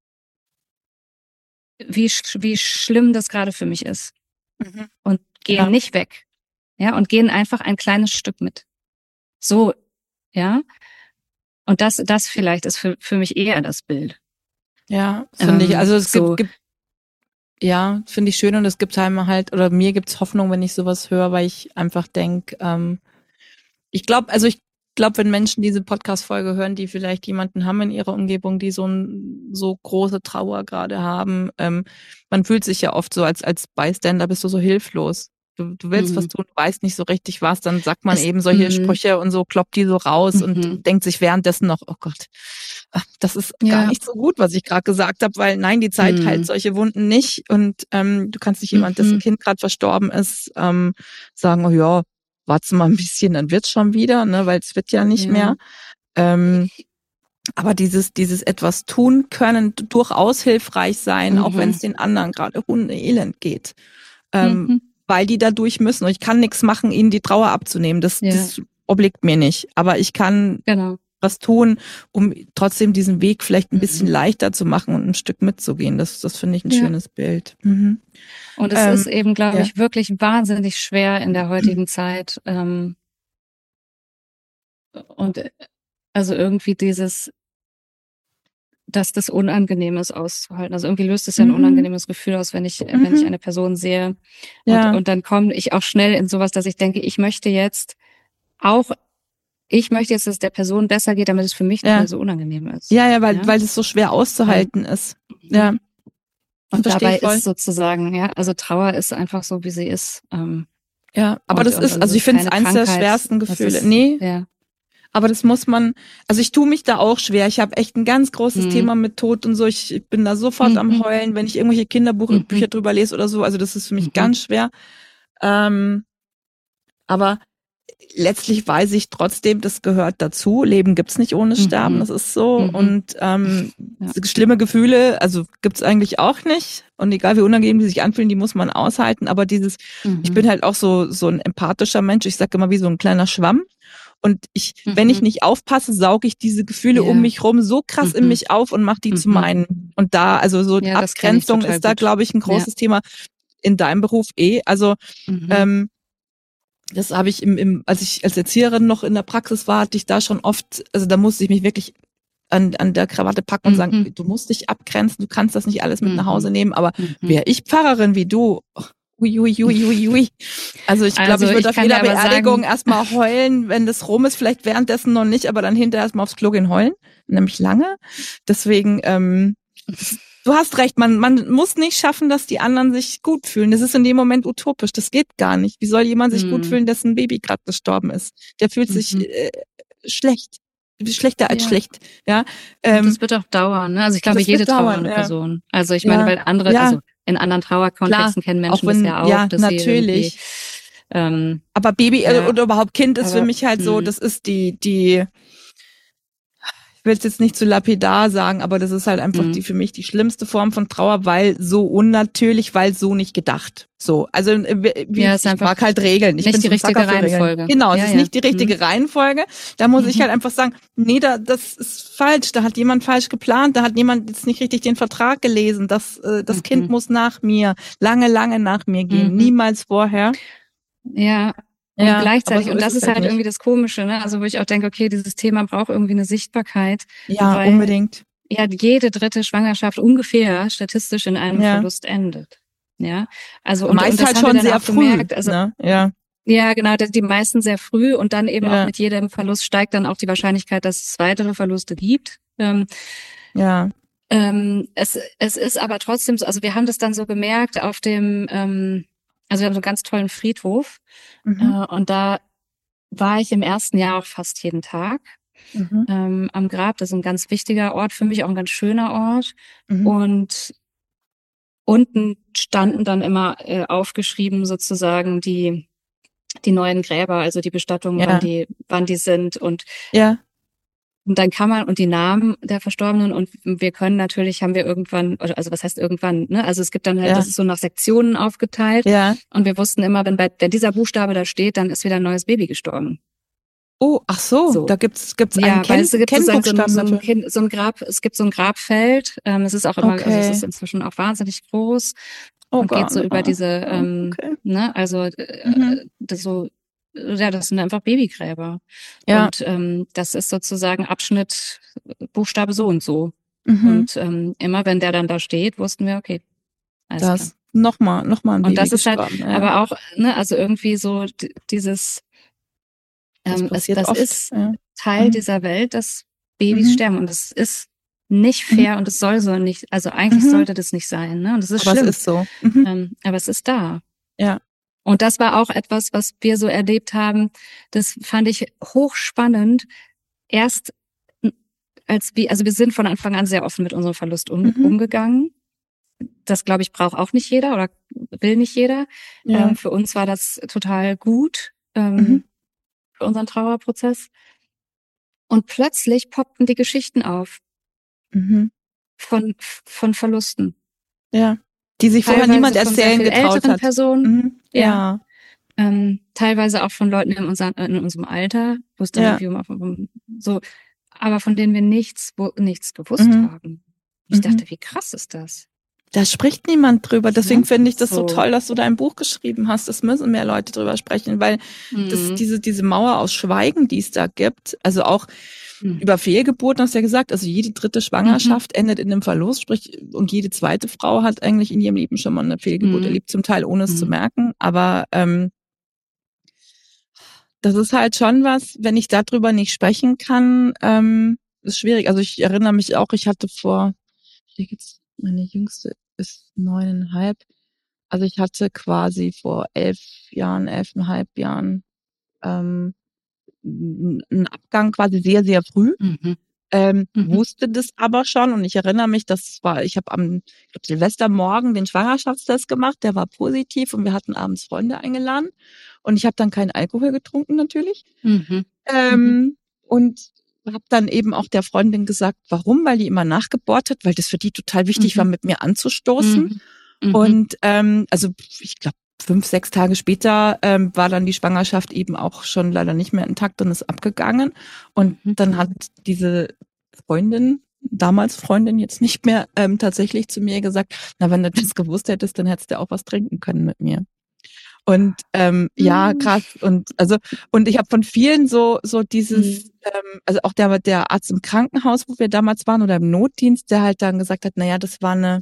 wie schlimm das gerade für mich ist. Und gehen nicht weg. Ja, und gehen einfach ein kleines Stück mit. So, ja. Und das vielleicht ist für mich eher das Bild. Ja, finde ich. Also es So, gibt ja, finde ich schön und es gibt einem halt, oder mir gibt's Hoffnung, wenn ich sowas höre, weil ich einfach denk, ich glaube, wenn Menschen diese Podcast-Folge hören, die vielleicht jemanden haben in ihrer Umgebung, die so große Trauer gerade haben, man fühlt sich ja oft so als Bystander bist du so hilflos. Du willst was tun, du weißt nicht so richtig was, dann sagt man eben solche Sprüche und so, kloppt die so raus und denkt sich währenddessen noch, oh Gott, das ist gar ja, nicht so gut, was ich gerade gesagt habe, weil nein, die Zeit heilt solche Wunden nicht und du kannst nicht jemand, dessen Kind gerade verstorben ist, sagen, oh ja, warte mal ein bisschen, dann wird's schon wieder, ne, weil es wird ja nicht mehr. Ähm, aber dieses etwas tun können, durchaus hilfreich sein, auch wenn es den anderen gerade hundeelend geht. Weil die da durch müssen. Und ich kann nichts machen, ihnen die Trauer abzunehmen. Das obliegt mir nicht. Aber ich kann genau. was tun, um trotzdem diesen Weg vielleicht ein bisschen leichter zu machen und ein Stück mitzugehen. Das finde ich ein schönes Bild. Mhm. Und es ist eben, glaube ja. ich, wirklich wahnsinnig schwer in der heutigen Zeit. Und also irgendwie dass das unangenehm ist auszuhalten. Also irgendwie löst es ja ein unangenehmes Gefühl aus, wenn ich eine Person sehe. Und dann komme ich auch schnell in sowas, dass ich denke, ich möchte jetzt, dass es der Person besser geht, damit es für mich nicht mehr so unangenehm ist. Ja, weil es so schwer auszuhalten ist. Ja. Und dabei ist sozusagen, also Trauer ist einfach so, wie sie ist. Ja, aber also ich finde es eines der schwersten Gefühle. Nee. Aber das muss man, also ich tue mich da auch schwer. Ich habe echt ein ganz großes Thema mit Tod und so. Ich bin da sofort am Heulen, wenn ich irgendwelche Kinderbücher drüber lese oder so. Also das ist für mich ganz schwer. Aber letztlich weiß ich trotzdem, das gehört dazu. Leben gibt's nicht ohne Sterben, das ist so. Und schlimme Gefühle, also gibt's eigentlich auch nicht. Und egal wie unangenehm die sich anfühlen, die muss man aushalten. Aber ich bin halt auch so ein empathischer Mensch. Ich sage immer wie so ein kleiner Schwamm. Und wenn ich nicht aufpasse, sauge ich diese Gefühle um mich rum so krass in mich auf und mache die zu meinen. Und da, also so Abgrenzung ist da, glaube ich, ein großes Thema in deinem Beruf Also das habe ich als ich als Erzieherin noch in der Praxis war, hatte ich da schon oft, also da musste ich mich wirklich an der Krawatte packen und sagen, du musst dich abgrenzen, du kannst das nicht alles mit nach Hause nehmen, aber wäre ich Pfarrerin wie du, ui. Also ich glaube, ich würde auf jeder Beerdigung erstmal heulen, wenn das rum ist, vielleicht währenddessen noch nicht, aber dann hinterher erstmal aufs Klo gehen heulen, nämlich lange. Deswegen, du hast recht, man muss nicht schaffen, dass die anderen sich gut fühlen. Das ist in dem Moment utopisch, das geht gar nicht. Wie soll jemand sich gut fühlen, dessen Baby gerade gestorben ist? Der fühlt sich schlecht. Schlechter als schlecht, ja. Das wird auch dauern, ne? Also ich glaube, jede trauernde Person. Also ich meine, weil andere, also in anderen Trauerkontexten kennen Menschen das ja auch, dass natürlich. Aber Baby oder überhaupt Kind ist für mich halt so, das ist die ich will es jetzt nicht zu lapidar sagen, aber das ist halt einfach für mich die schlimmste Form von Trauer, weil so unnatürlich, weil so nicht gedacht. So, also ich mag halt Regeln. Ich bin die richtige Reihenfolge. Genau, es ist nicht die richtige Reihenfolge. Da muss ich halt einfach sagen, nee, das ist falsch. Da hat jemand falsch geplant. Da hat jemand jetzt nicht richtig den Vertrag gelesen. Das Kind muss nach mir, lange nach mir gehen, niemals vorher. Ja. Und gleichzeitig, so und das ist halt irgendwie das Komische, ne? Also wo ich auch denke, okay, dieses Thema braucht irgendwie eine Sichtbarkeit. Ja, weil, unbedingt. Ja, jede dritte Schwangerschaft ungefähr statistisch in einem Verlust endet. Ja, also meist halt schon sehr früh. Gemerkt, also, ne? Ja, genau, die meisten sehr früh und dann eben auch mit jedem Verlust steigt dann auch die Wahrscheinlichkeit, dass es weitere Verluste gibt. Es ist aber trotzdem so, also wir haben das dann so gemerkt auf dem also wir haben so einen ganz tollen Friedhof und da war ich im ersten Jahr auch fast jeden Tag am Grab. Das ist ein ganz wichtiger Ort für mich, auch ein ganz schöner Ort. Und unten standen dann immer aufgeschrieben sozusagen die neuen Gräber, also die Bestattungen, wann die sind und und dann kann man, und die Namen der Verstorbenen, und wir können natürlich, haben wir irgendwann, also was heißt irgendwann, ne? Also es gibt dann halt, das ist so nach Sektionen aufgeteilt. Ja. Und wir wussten immer, wenn dieser Buchstabe da steht, dann ist wieder ein neues Baby gestorben. Oh, ach so. Da gibt's einen Kennbuchstaben. So ein Grab, es gibt so ein Grabfeld. Es ist auch immer, also es ist inzwischen auch wahnsinnig groß. Und geht so über diese, ne, also das so, ja, das sind einfach Babygräber. Ja. Und das ist sozusagen Abschnitt Buchstabe so und so. Und immer wenn der dann da steht, wussten wir, okay, alles klar. Das nochmal ein Und Baby das ist halt, gestorben. Ja. aber auch, ne, also irgendwie so dieses, Das passiert das oft. ist Ja. Teil dieser Welt, dass Babys sterben. Und es ist nicht fair und es soll so nicht, also eigentlich sollte das nicht sein, ne? Und es ist Aber schlimm. es ist so. Aber es ist da. Ja. Und das war auch etwas, was wir so erlebt haben. Das fand ich hochspannend. Erst also wir sind von Anfang an sehr offen mit unserem Verlust umgegangen. Das, glaube ich, braucht auch nicht jeder oder will nicht jeder. Ja. Für uns war das total gut, für unseren Trauerprozess. Und plötzlich poppten die Geschichten auf von Verlusten. Ja. Die sich vorher Teilweise niemand von sehr erzählen viel getraut älteren hat. Personen. Ja. Teilweise auch von Leuten in unserem Alter, wo es dann irgendwie so, aber von denen wir nichts gewusst haben. Ich dachte, wie krass ist das? Da spricht niemand drüber. Deswegen finde ich das so So. toll, dass du da ein Buch geschrieben hast. Es müssen mehr Leute drüber sprechen, weil das, diese Mauer aus Schweigen, die es da gibt, also auch über Fehlgeburten, hast du ja gesagt, also jede dritte Schwangerschaft endet in einem Verlust, sprich, und jede zweite Frau hat eigentlich in ihrem Leben schon mal eine Fehlgeburt erlebt, zum Teil ohne es zu merken. Aber das ist halt schon was, wenn ich darüber nicht sprechen kann, ist schwierig. Also ich erinnere mich auch, ich hatte jetzt meine Jüngste ist 9,5. Also ich hatte quasi vor 11,5 Jahren einen Abgang quasi sehr, sehr früh. Wusste das aber schon und ich erinnere mich, ich habe am Silvestermorgen den Schwangerschaftstest gemacht, der war positiv und wir hatten abends Freunde eingeladen und ich habe dann keinen Alkohol getrunken natürlich. Und habe dann eben auch der Freundin gesagt, warum, weil die immer nachgebohrt hat, weil das für die total wichtig war, mit mir anzustoßen. Und also ich glaube 5, 6 Tage später war dann die Schwangerschaft eben auch schon leider nicht mehr intakt und ist abgegangen. Und dann hat diese Freundin, damals Freundin, jetzt nicht mehr, tatsächlich zu mir gesagt, na, wenn du das gewusst hättest, dann hättest du auch was trinken können mit mir. Und ja, krass. Und ich habe von vielen so dieses, also auch der Arzt im Krankenhaus, wo wir damals waren, oder im Notdienst, der halt dann gesagt hat, naja, das war eine,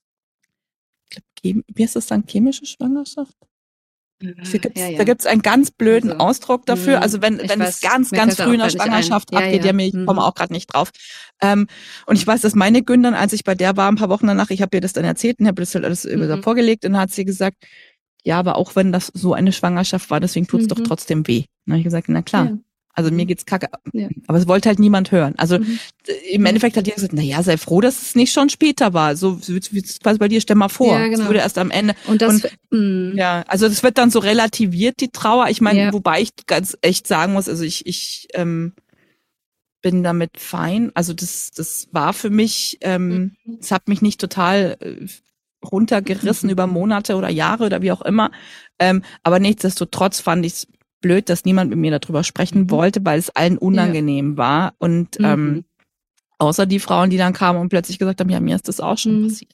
wie heißt das dann, chemische Schwangerschaft? Da gibt's einen ganz blöden Ausdruck dafür. Also wenn es ganz früh in der Schwangerschaft abgeht, ich komme auch gerade nicht drauf. Und ich weiß, dass meine Gündern, als ich bei der war, ein paar Wochen danach, ich habe ihr das dann erzählt und habe das halt alles vorgelegt und dann hat sie gesagt, ja, aber auch wenn das so eine Schwangerschaft war, deswegen tut's doch trotzdem weh. Dann habe ich gesagt, na klar. Ja. Also mir geht's kacke. Ja. Aber es wollte halt niemand hören. Also im Endeffekt hat die gesagt, na ja, sei froh, dass es nicht schon später war. So wie es quasi bei dir, stell mal vor. Ja, genau. Es wurde erst am Ende. Ja, also das wird dann so relativiert, die Trauer. Ich meine, wobei ich ganz echt sagen muss, also ich bin damit fein. Also das war für mich, es hat mich nicht total runtergerissen über Monate oder Jahre oder wie auch immer. Aber nichtsdestotrotz fand ich es blöd, dass niemand mit mir darüber sprechen wollte, weil es allen unangenehm war. Und außer die Frauen, die dann kamen und plötzlich gesagt haben, ja, mir ist das auch schon passiert.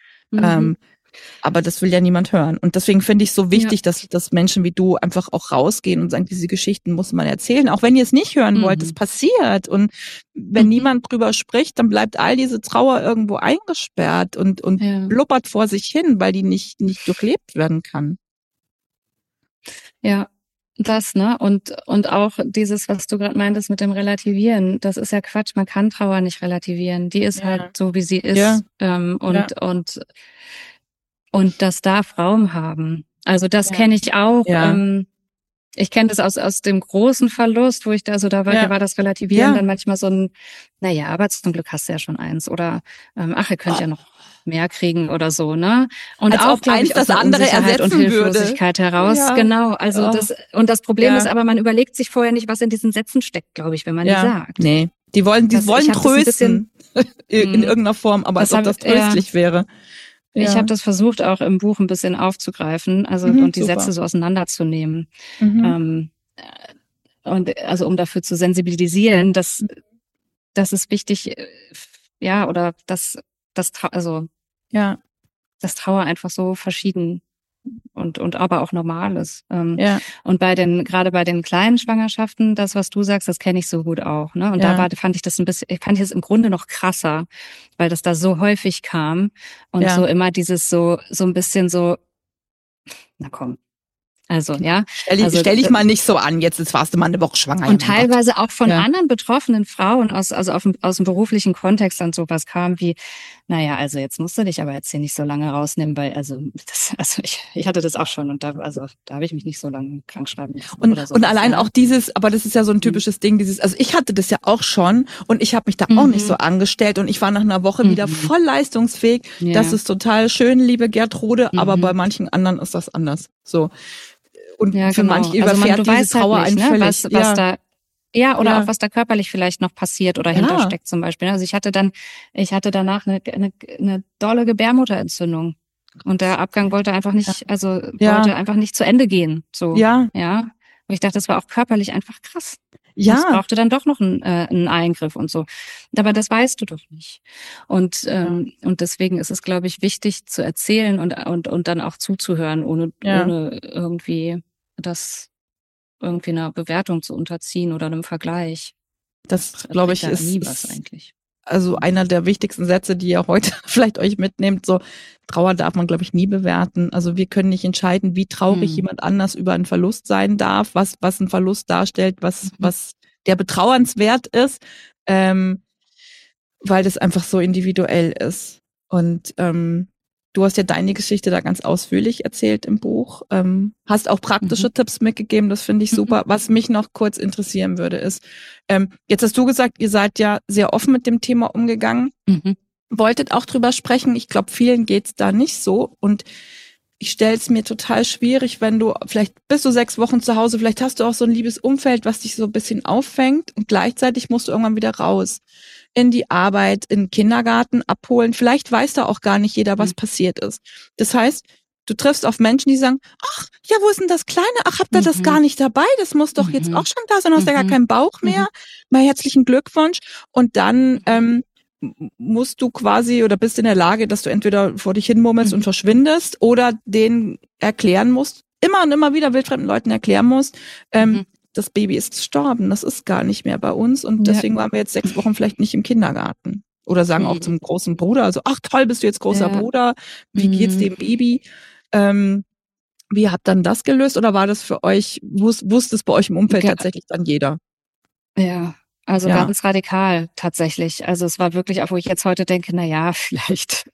Aber das will ja niemand hören. Und deswegen finde ich es so wichtig, dass Menschen wie du einfach auch rausgehen und sagen, diese Geschichten muss man erzählen. Auch wenn ihr es nicht hören wollt, es passiert. Und wenn niemand drüber spricht, dann bleibt all diese Trauer irgendwo eingesperrt und blubbert vor sich hin, weil die nicht durchlebt werden kann. Ja, das, ne? Und auch dieses, was du gerade meintest mit dem Relativieren, das ist ja Quatsch. Man kann Trauer nicht relativieren. Die ist halt so, wie sie ist. Ja. Und das darf Raum haben. Also das kenne ich auch. Ja. Ich kenne das aus dem großen Verlust, wo ich da war das Relativieren dann manchmal so ein, naja, aber zum Glück hast du ja schon eins. Oder ach, ihr könnt ja noch mehr kriegen oder so, ne? Und als auch, glaube ich, aus das andere Unsicherheit und Hilflosigkeit heraus. Ja. Genau. Also das Problem ist aber, man überlegt sich vorher nicht, was in diesen Sätzen steckt, glaube ich, wenn man die sagt. Nee. Die wollen trösten in irgendeiner Form, aber als ob das tröstlich wäre. Ich habe das versucht, auch im Buch ein bisschen aufzugreifen, also und die Sätze so auseinanderzunehmen. Und also um dafür zu sensibilisieren, dass es wichtig, oder dass Trauer einfach so verschieden und aber auch Normales. Ja, Und gerade bei den kleinen Schwangerschaften, das, was du sagst, das kenne ich so gut auch, ne? Und ja, fand ich es im Grunde noch krasser, weil das da so häufig kam und ja. so immer dieses so ein bisschen so, na komm. Also, ja, also Stell dich mal nicht so an, jetzt warst du mal eine Woche schwanger, ja und mein Gott. teilweise auch von Ja. anderen betroffenen Frauen also aus dem beruflichen Kontext dann sowas kam wie, naja, also jetzt musst du dich aber jetzt hier nicht so lange rausnehmen, weil ich hatte das auch schon und da habe ich mich nicht so lange krank schreiben lassen oder Und sowas, allein ja. auch dieses, aber das ist ja so ein Mhm. typisches Ding, also ich hatte das ja auch schon und ich habe mich da auch nicht so Mhm. angestellt und ich war nach einer Woche wieder Mhm. voll leistungsfähig. Das Ja. ist total schön, liebe Gertrude, aber bei Mhm. manchen anderen ist das anders. So. Und Ja, für genau. manche Also du überfährt diese weißt halt Trauer nicht, einen ne, völlig. was Ja, da, ja, oder auch ja, was da körperlich vielleicht noch passiert oder ja, hintersteckt zum Beispiel. Also ich hatte danach eine dolle Gebärmutterentzündung. Und der Abgang ja, wollte einfach nicht zu Ende gehen, so, ja, ja. Und ich dachte, das war auch körperlich einfach krass. Und es ja, brauchte dann doch noch einen Eingriff und so. Aber das weißt du doch nicht. ja, Und deswegen ist es, glaube ich, wichtig zu erzählen und dann auch zuzuhören, ja. ohne das irgendwie einer Bewertung zu unterziehen oder einem Vergleich. Das, Das glaube bringt ich, da nie was ist eigentlich. also einer der wichtigsten Sätze, die ihr heute vielleicht euch mitnehmt. So, Trauer darf man, glaube ich, nie bewerten. Also wir können nicht entscheiden, wie traurig Hm. jemand anders über einen Verlust sein darf, was ein Verlust darstellt, Mhm. was der betrauernswert ist, ähm, weil das einfach so individuell ist. Und du hast ja deine Geschichte da ganz ausführlich erzählt im Buch, hast auch praktische Mhm. Tipps mitgegeben, das finde ich Mhm. super. Was mich noch kurz interessieren würde, ist, jetzt hast du gesagt, ihr seid ja sehr offen mit dem Thema umgegangen, Mhm. wolltet auch drüber sprechen. Ich glaube, vielen geht's da nicht so. Und ich stelle es mir total schwierig, wenn vielleicht bist du 6 Wochen zu Hause, vielleicht hast du auch so ein liebes Umfeld, was dich so ein bisschen auffängt und gleichzeitig musst du irgendwann wieder raus in die Arbeit, in den Kindergarten abholen. Vielleicht weiß da auch gar nicht jeder, was passiert ist. Das heißt, du triffst auf Menschen, die sagen, ach, ja, wo ist denn das Kleine? Ach, habt ihr das gar Mhm. nicht dabei? Das muss doch jetzt auch Mhm. schon da sein, du hast ja gar Mhm. keinen Bauch mehr. Mhm. Mal herzlichen Glückwunsch. Und dann Mhm. musst du quasi oder bist in der Lage, dass du entweder vor dich hinmurmelst und Mhm. verschwindest oder denen erklären musst, immer und immer wieder wildfremden Leuten erklären musst, Mhm. das Baby ist gestorben, das ist gar nicht mehr bei uns und Ja. deswegen waren wir jetzt 6 Wochen vielleicht nicht im Kindergarten. Oder sagen auch Mhm. zum großen Bruder, also, ach toll, bist du jetzt großer Ja. Bruder, wie geht's Mhm. dem Baby? Ähm, Wie habt dann das gelöst oder war das für euch, wusste es bei euch im Umfeld Ge tatsächlich dann jeder? ja. Also Ja. ganz radikal tatsächlich. Also es war wirklich auch, wo ich jetzt heute denke, na ja, vielleicht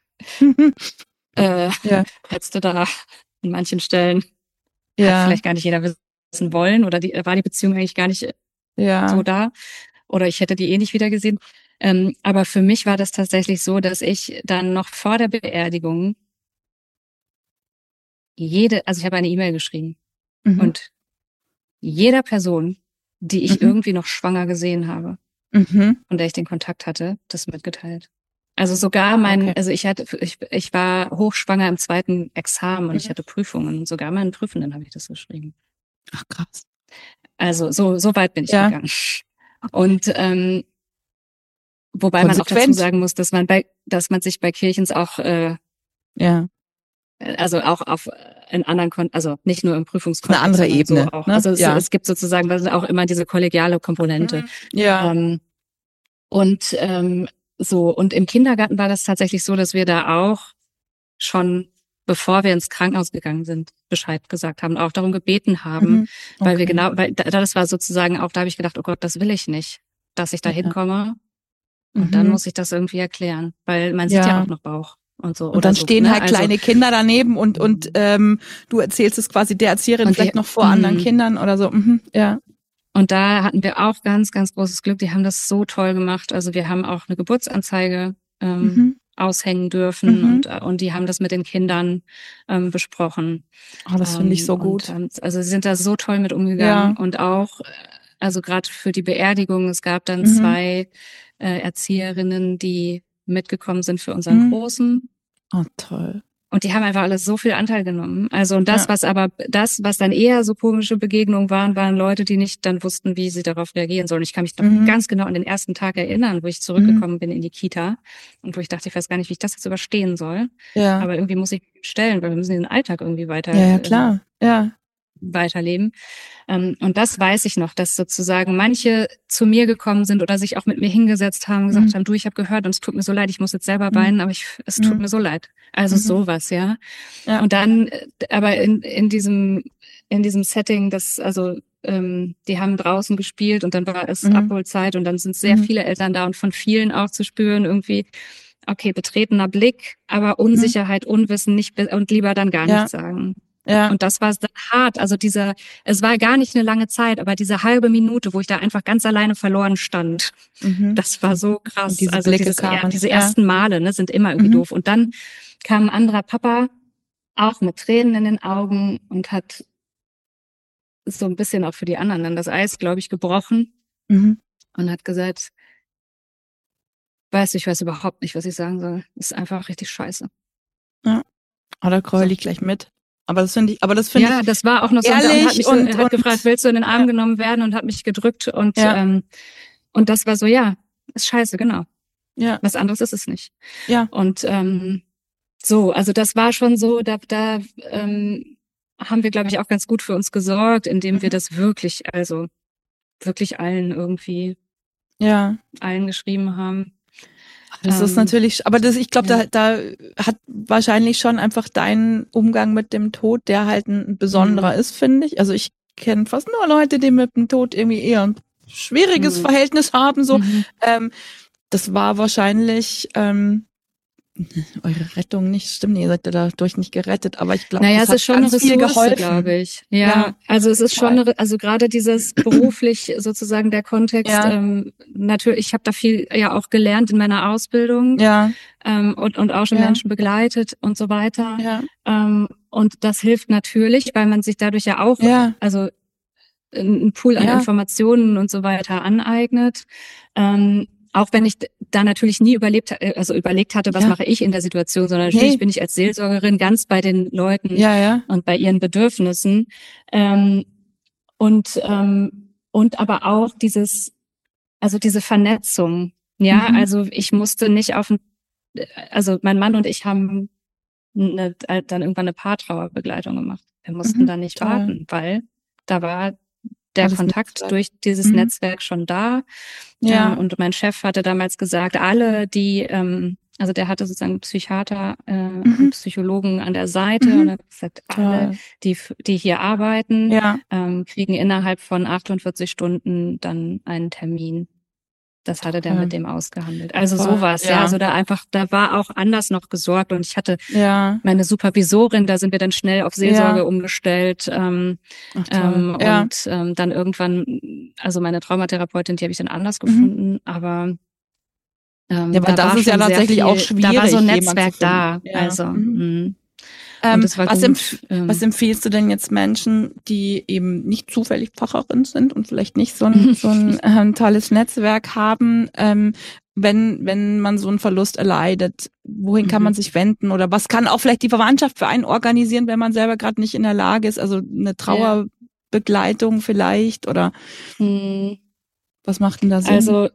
äh, Ja, hättest du da an manchen Stellen hat ja, vielleicht gar nicht jeder wissen wollen oder war die Beziehung eigentlich gar nicht so ja. da oder ich hätte die eh nicht wiedergesehen. Aber für mich war das tatsächlich so, dass ich dann noch vor der Beerdigung also ich habe eine E-Mail geschrieben Mhm. und jeder Person, die ich Mhm. irgendwie noch schwanger gesehen habe, Mhm. von der ich den Kontakt hatte, das mitgeteilt. Also sogar Okay. ich war hochschwanger im zweiten Examen und ich Mhm. hatte Prüfungen und sogar meinen Prüfenden habe ich das geschrieben. Ach krass. Also so weit bin ich Ja, gegangen. Und wobei man auch dazu konsequent. sagen muss, dass man sich bei Kirchens auch, Ja, also auch in anderen also nicht nur im ist eine Prüfungskontext, andere sondern so Ebene, auch. ne? Also Ja. es gibt sozusagen auch immer diese kollegiale Komponente. Mhm. Ja. Ähm, und und im Kindergarten war das tatsächlich so, dass wir da auch schon, bevor wir ins Krankenhaus gegangen sind, Bescheid gesagt haben, auch darum gebeten haben, Mhm. Okay. weil das war sozusagen auch, da habe ich gedacht, oh Gott, das will ich nicht, dass ich da Ja. hinkomme und dann Mhm. muss ich das irgendwie erklären, weil man sieht ja Ja. auch noch Bauch und so Und oder dann so, stehen ne? halt Also kleine Kinder daneben und du erzählst es quasi der Erzieherin und vielleicht noch vor anderen Kindern oder so. Mhm. Ja. und da hatten wir auch ganz, ganz großes Glück. Die haben das so toll gemacht. Also wir haben auch eine Geburtsanzeige Mhm. aushängen dürfen Mhm. und die haben das mit den Kindern besprochen. Oh, das finde ich so gut. Also sie sind da so toll mit umgegangen Ja. und auch, also gerade für die Beerdigung, es gab dann Mhm. 2 Erzieherinnen, die mitgekommen sind für unseren Mhm. Großen. Oh, toll. Und die haben einfach alle so viel Anteil genommen. Also und Ja. was dann eher so komische Begegnungen waren Leute, die nicht dann wussten, wie sie darauf reagieren sollen. Ich kann mich noch ganz genau an den ersten Tag erinnern, wo ich zurückgekommen bin in die Kita und wo ich dachte, ich weiß gar nicht, wie ich das jetzt überstehen soll. Ja. Aber irgendwie muss ich mich stellen, weil wir müssen den Alltag irgendwie Ja, klar. Ja. weiterleben. Und das weiß ich noch, dass sozusagen manche zu mir gekommen sind oder sich auch mit mir hingesetzt haben und gesagt haben, du, ich habe gehört und es tut mir so leid, ich muss jetzt selber weinen, aber es tut mir so leid. Also sowas, ja. Und dann, aber in diesem Setting, die haben draußen gespielt und dann war es Abholzeit und dann sind sehr viele Eltern da und von vielen auch zu spüren irgendwie, okay, betretener Blick, aber Unsicherheit, Unwissen nicht und lieber dann gar nichts sagen. Ja. Und das war dann hart. Also es war gar nicht eine lange Zeit, aber diese halbe Minute, wo ich da einfach ganz alleine verloren stand, das war so krass. Und diese also Blicke diese ersten Male, ne, sind immer irgendwie doof. Und dann kam ein anderer Papa, auch mit Tränen in den Augen und hat so ein bisschen auch für die anderen dann das Eis, glaube ich, gebrochen und hat gesagt, weißt du, ich weiß überhaupt nicht, was ich sagen soll. Das ist einfach richtig scheiße. Ja. Oder Kreul ich gleich mit. Aber das finde ich, ja, das war auch noch so, ehrlich er hat gefragt, willst du in den Arm genommen werden und hat mich gedrückt und das war so, ja, ist scheiße, genau. Ja. Was anderes ist es nicht. Ja. Und so, also das war schon so, da haben wir, glaube ich, auch ganz gut für uns gesorgt, indem wir das wirklich allen irgendwie allen geschrieben haben. Das ist natürlich, aber ich glaube, da hat wahrscheinlich schon einfach dein Umgang mit dem Tod, der halt ein besonderer ist, finde ich. Also ich kenne fast nur Leute, die mit dem Tod irgendwie eher ein schwieriges Verhältnis haben, so. Das war wahrscheinlich, eure Rettung nicht, stimmt, ihr seid ja dadurch nicht gerettet, aber ich glaube, das ist schon eine Ressource, glaube ich. Ja, also es ist schon, also gerade dieses beruflich sozusagen der Kontext, natürlich, ich habe da viel ja auch gelernt in meiner Ausbildung und auch schon Menschen begleitet und so weiter. Und das hilft natürlich, weil man sich dadurch ja auch, also einen Pool an Informationen und so weiter aneignet. Auch wenn ich da natürlich nie überlegt hatte, was mache ich in der Situation, sondern natürlich bin ich als Seelsorgerin ganz bei den Leuten und bei ihren Bedürfnissen. Und aber auch diese Vernetzung. Ja, also ich musste nicht also mein Mann und ich haben dann irgendwann eine Paartrauerbegleitung gemacht. Wir mussten da nicht warten, weil da war der Kontakt durch dieses Netzwerk schon da. Und mein Chef hatte damals gesagt, alle, die, also der hatte sozusagen Psychiater und Psychologen an der Seite und hat gesagt, alle, die hier arbeiten, kriegen innerhalb von 48 Stunden dann einen Termin. Das hatte der mit dem ausgehandelt. Also sowas, also da war auch anders noch gesorgt und ich hatte meine Supervisorin, da sind wir dann schnell auf Seelsorge umgestellt und dann irgendwann, also meine Traumatherapeutin, die habe ich dann anders gefunden, aber aber das ist ja tatsächlich auch schwierig. Da war so ein Netzwerk da, also. Was empfiehlst du denn jetzt Menschen, die eben nicht zufällig Pfarrerin sind und vielleicht nicht so ein tolles Netzwerk haben, wenn man so einen Verlust erleidet? Wohin kann man sich wenden? Oder was kann auch vielleicht die Verwandtschaft für einen organisieren, wenn man selber gerade nicht in der Lage ist? Also eine Trauerbegleitung vielleicht? Oder was macht denn da Sinn? Also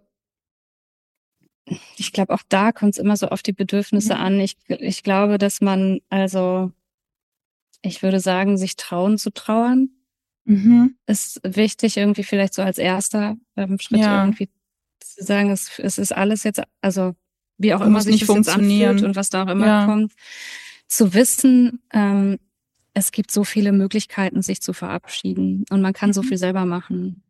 ich glaube, auch da kommt es immer so auf die Bedürfnisse an. Ich glaube, dass man, also ich würde sagen, sich trauen zu trauern ist wichtig, irgendwie vielleicht so als erster Schritt irgendwie zu sagen, es ist alles jetzt, also wie auch immer sich das jetzt anfühlt und was da auch immer kommt, zu wissen, es gibt so viele Möglichkeiten, sich zu verabschieden und man kann so viel selber machen.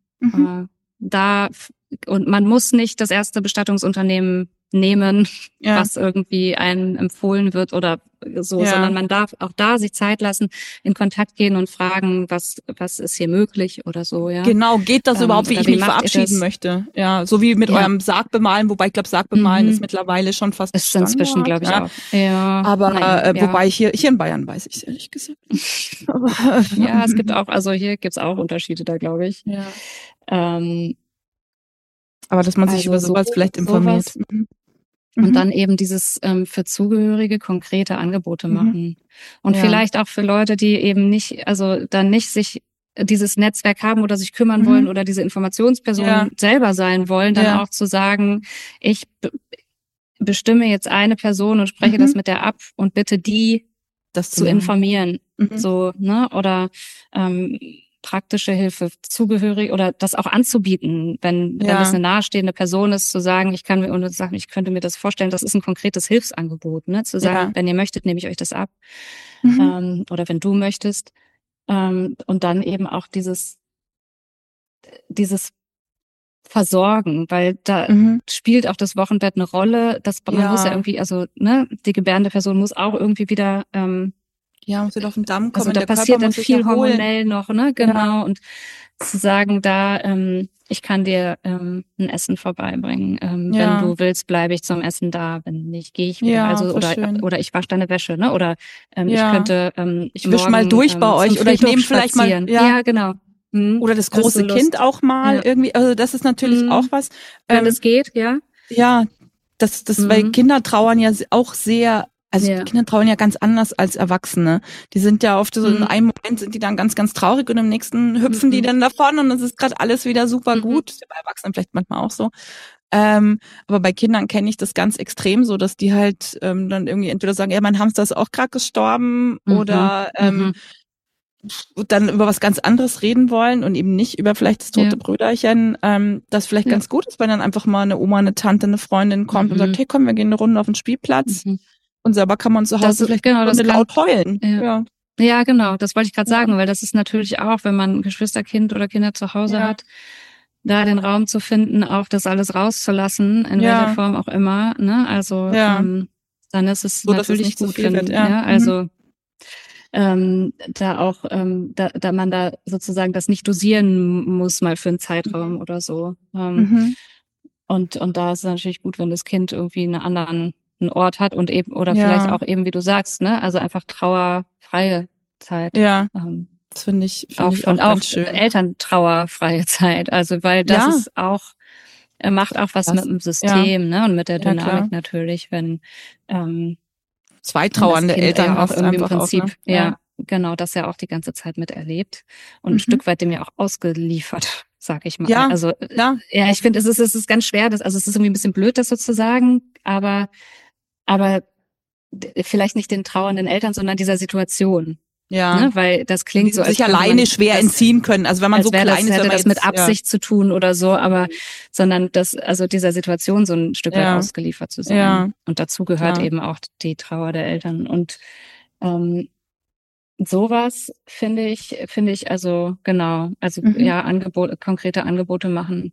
Und man muss nicht das erste Bestattungsunternehmen nehmen, was irgendwie einem empfohlen wird oder so, sondern man darf auch da sich Zeit lassen, in Kontakt gehen und fragen, was ist hier möglich oder so, ja. Genau, geht das überhaupt, wie ich mich verabschieden möchte? Ja, so wie mit eurem Sargbemalen, wobei ich glaube, Sargbemalen ist mittlerweile schon fast ist inzwischen, glaube ich, auch. Ja. Aber wobei hier in Bayern weiß ich es ehrlich gesagt. Ja, es gibt auch, also hier gibt's auch Unterschiede da, glaube ich. Ja. Aber dass man sich über sowas vielleicht informiert. Und dann eben dieses für Zugehörige konkrete Angebote machen. Und vielleicht auch für Leute, die eben nicht, also dann nicht sich dieses Netzwerk haben oder sich kümmern wollen oder diese Informationsperson selber sein wollen, dann auch zu sagen, ich bestimme jetzt eine Person und spreche das mit der ab und bitte die das zu informieren. So, ne? Oder praktische Hilfe, zugehörig oder das auch anzubieten, wenn das eine nahestehende Person ist, zu sagen, ich könnte mir das vorstellen, das ist ein konkretes Hilfsangebot, ne? Zu sagen, wenn ihr möchtet, nehme ich euch das ab. Oder wenn du möchtest. Und dann eben auch dieses Versorgen, weil da spielt auch das Wochenbett eine Rolle. Man muss ja irgendwie, also ne, die gebärende Person muss auch irgendwie wieder muss wieder auf den Damm kommen. Also da passiert dann viel hormonell noch, ne? Genau. Und zu sagen, ich kann dir ein Essen vorbeibringen. Wenn du willst, bleibe ich zum Essen da. Wenn nicht, gehe ich wieder. Ja, also oder ich wasche deine Wäsche, ne? Oder ich könnte ich wisch mal durch bei euch oder ich nehme vielleicht mal ja genau. Oder das große Kind auch mal irgendwie. Also das ist natürlich auch was. Wenn es geht, ja. Ja, weil Kinder trauern ja auch sehr. Also Kinder trauern ja ganz anders als Erwachsene. Die sind ja oft so in einem Moment sind die dann ganz, ganz traurig und im nächsten hüpfen die dann davon und es ist gerade alles wieder super gut. Ist ja bei Erwachsenen vielleicht manchmal auch so. Aber bei Kindern kenne ich das ganz extrem so, dass die halt dann irgendwie entweder sagen, ja, mein Hamster ist auch gerade gestorben oder dann über was ganz anderes reden wollen und eben nicht über vielleicht das tote Brüderchen, das vielleicht ganz gut ist, weil dann einfach mal eine Oma, eine Tante, eine Freundin kommt und sagt, hey komm, wir gehen eine Runde auf den Spielplatz. Und selber kann man zu Hause vielleicht laut heulen. Ja, genau. Das wollte ich gerade sagen, weil das ist natürlich auch, wenn man ein Geschwisterkind oder Kinder zu Hause hat, da den Raum zu finden, auch das alles rauszulassen, in welcher Form auch immer. Ne? Also dann ist es so, natürlich gut, also da auch, da man da sozusagen das nicht dosieren muss, mal für einen Zeitraum oder so. Und da ist es natürlich gut, wenn das Kind irgendwie einen Ort hat und eben, oder vielleicht auch eben, wie du sagst, ne, also einfach trauerfreie Zeit. Ja. Das finde ich auch ganz schön. Elterntrauerfreie Zeit. Also, weil das ist auch, macht auch was mit dem System, ne, und mit der Dynamik natürlich, wenn, zwei trauernde Eltern auch irgendwie im Prinzip, auch, ne? Genau, das ja auch die ganze Zeit miterlebt und ein Stück weit dem ja auch ausgeliefert, sag ich mal. Ja, also, ich finde, es ist ganz schwer, es ist irgendwie ein bisschen blöd, das so zu sagen, aber vielleicht nicht den trauernden Eltern, sondern dieser Situation. Ja. Ne? Weil das klingt so, als sich alleine schwer entziehen können. Also wenn man so klein ist, hätte das mit Absicht zu tun oder so, aber sondern also dieser Situation so ein Stück weit ausgeliefert zu sein. Ja. Und dazu gehört eben auch die Trauer der Eltern. Und sowas finde ich also genau, also konkrete Angebote machen.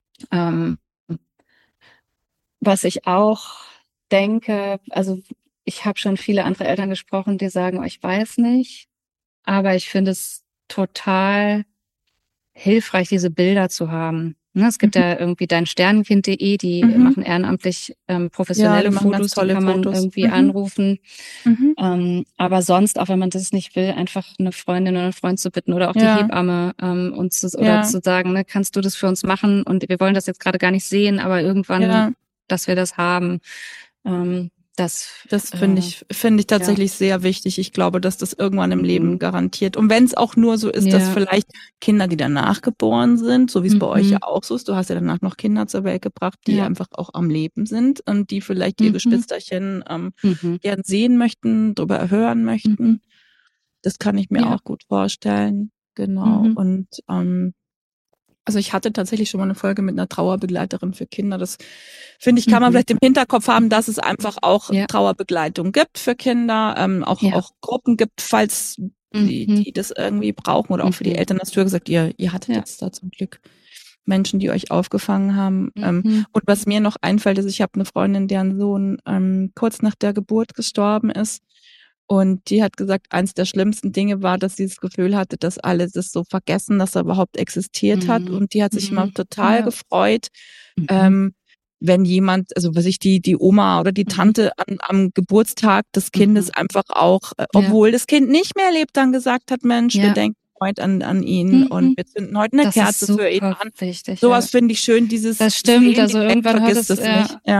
Was ich auch denke, also ich habe schon viele andere Eltern gesprochen, die sagen, ich weiß nicht, aber ich finde es total hilfreich, diese Bilder zu haben. Ne, es gibt ja irgendwie deinsternenkind.de, die machen ehrenamtlich professionelle Fotos, die kann man irgendwie anrufen. Aber sonst, auch wenn man das nicht will, einfach eine Freundin oder einen Freund zu bitten oder auch die Hebamme zu sagen, ne, kannst du das für uns machen? Und wir wollen das jetzt gerade gar nicht sehen, aber irgendwann, dass wir das haben. Das finde ich tatsächlich sehr wichtig. Ich glaube, dass das irgendwann im Leben garantiert. Und wenn es auch nur so ist, dass vielleicht Kinder, die danach geboren sind, so wie es bei euch ja auch so ist, du hast ja danach noch Kinder zur Welt gebracht, die einfach auch am Leben sind und die vielleicht ihr Geschwisterchen gern sehen möchten, drüber hören möchten. Das kann ich mir auch gut vorstellen. Genau. Und also ich hatte tatsächlich schon mal eine Folge mit einer Trauerbegleiterin für Kinder. Das finde ich, kann man vielleicht im Hinterkopf haben, dass es einfach auch Trauerbegleitung gibt für Kinder, auch Gruppen gibt, falls die das irgendwie brauchen oder auch für die Eltern. Hast du ja gesagt, ihr hattet jetzt da zum Glück Menschen, die euch aufgefangen haben. Und was mir noch einfällt, ist, ich habe eine Freundin, deren Sohn kurz nach der Geburt gestorben ist. Und die hat gesagt, eins der schlimmsten Dinge war, dass sie das Gefühl hatte, dass alle das so vergessen, dass er überhaupt existiert hat. Und die hat sich immer total gefreut, wenn jemand, also was ich, die Oma oder die Tante am Geburtstag des Kindes einfach auch, obwohl das Kind nicht mehr lebt, dann gesagt hat, Mensch, wir denken heute an ihn und wir zünden heute eine Kerze für ihn an. Wichtig, Sowas finde ich schön, dieses das stimmt, Sehen, also irgendwann hört es nicht. Ja.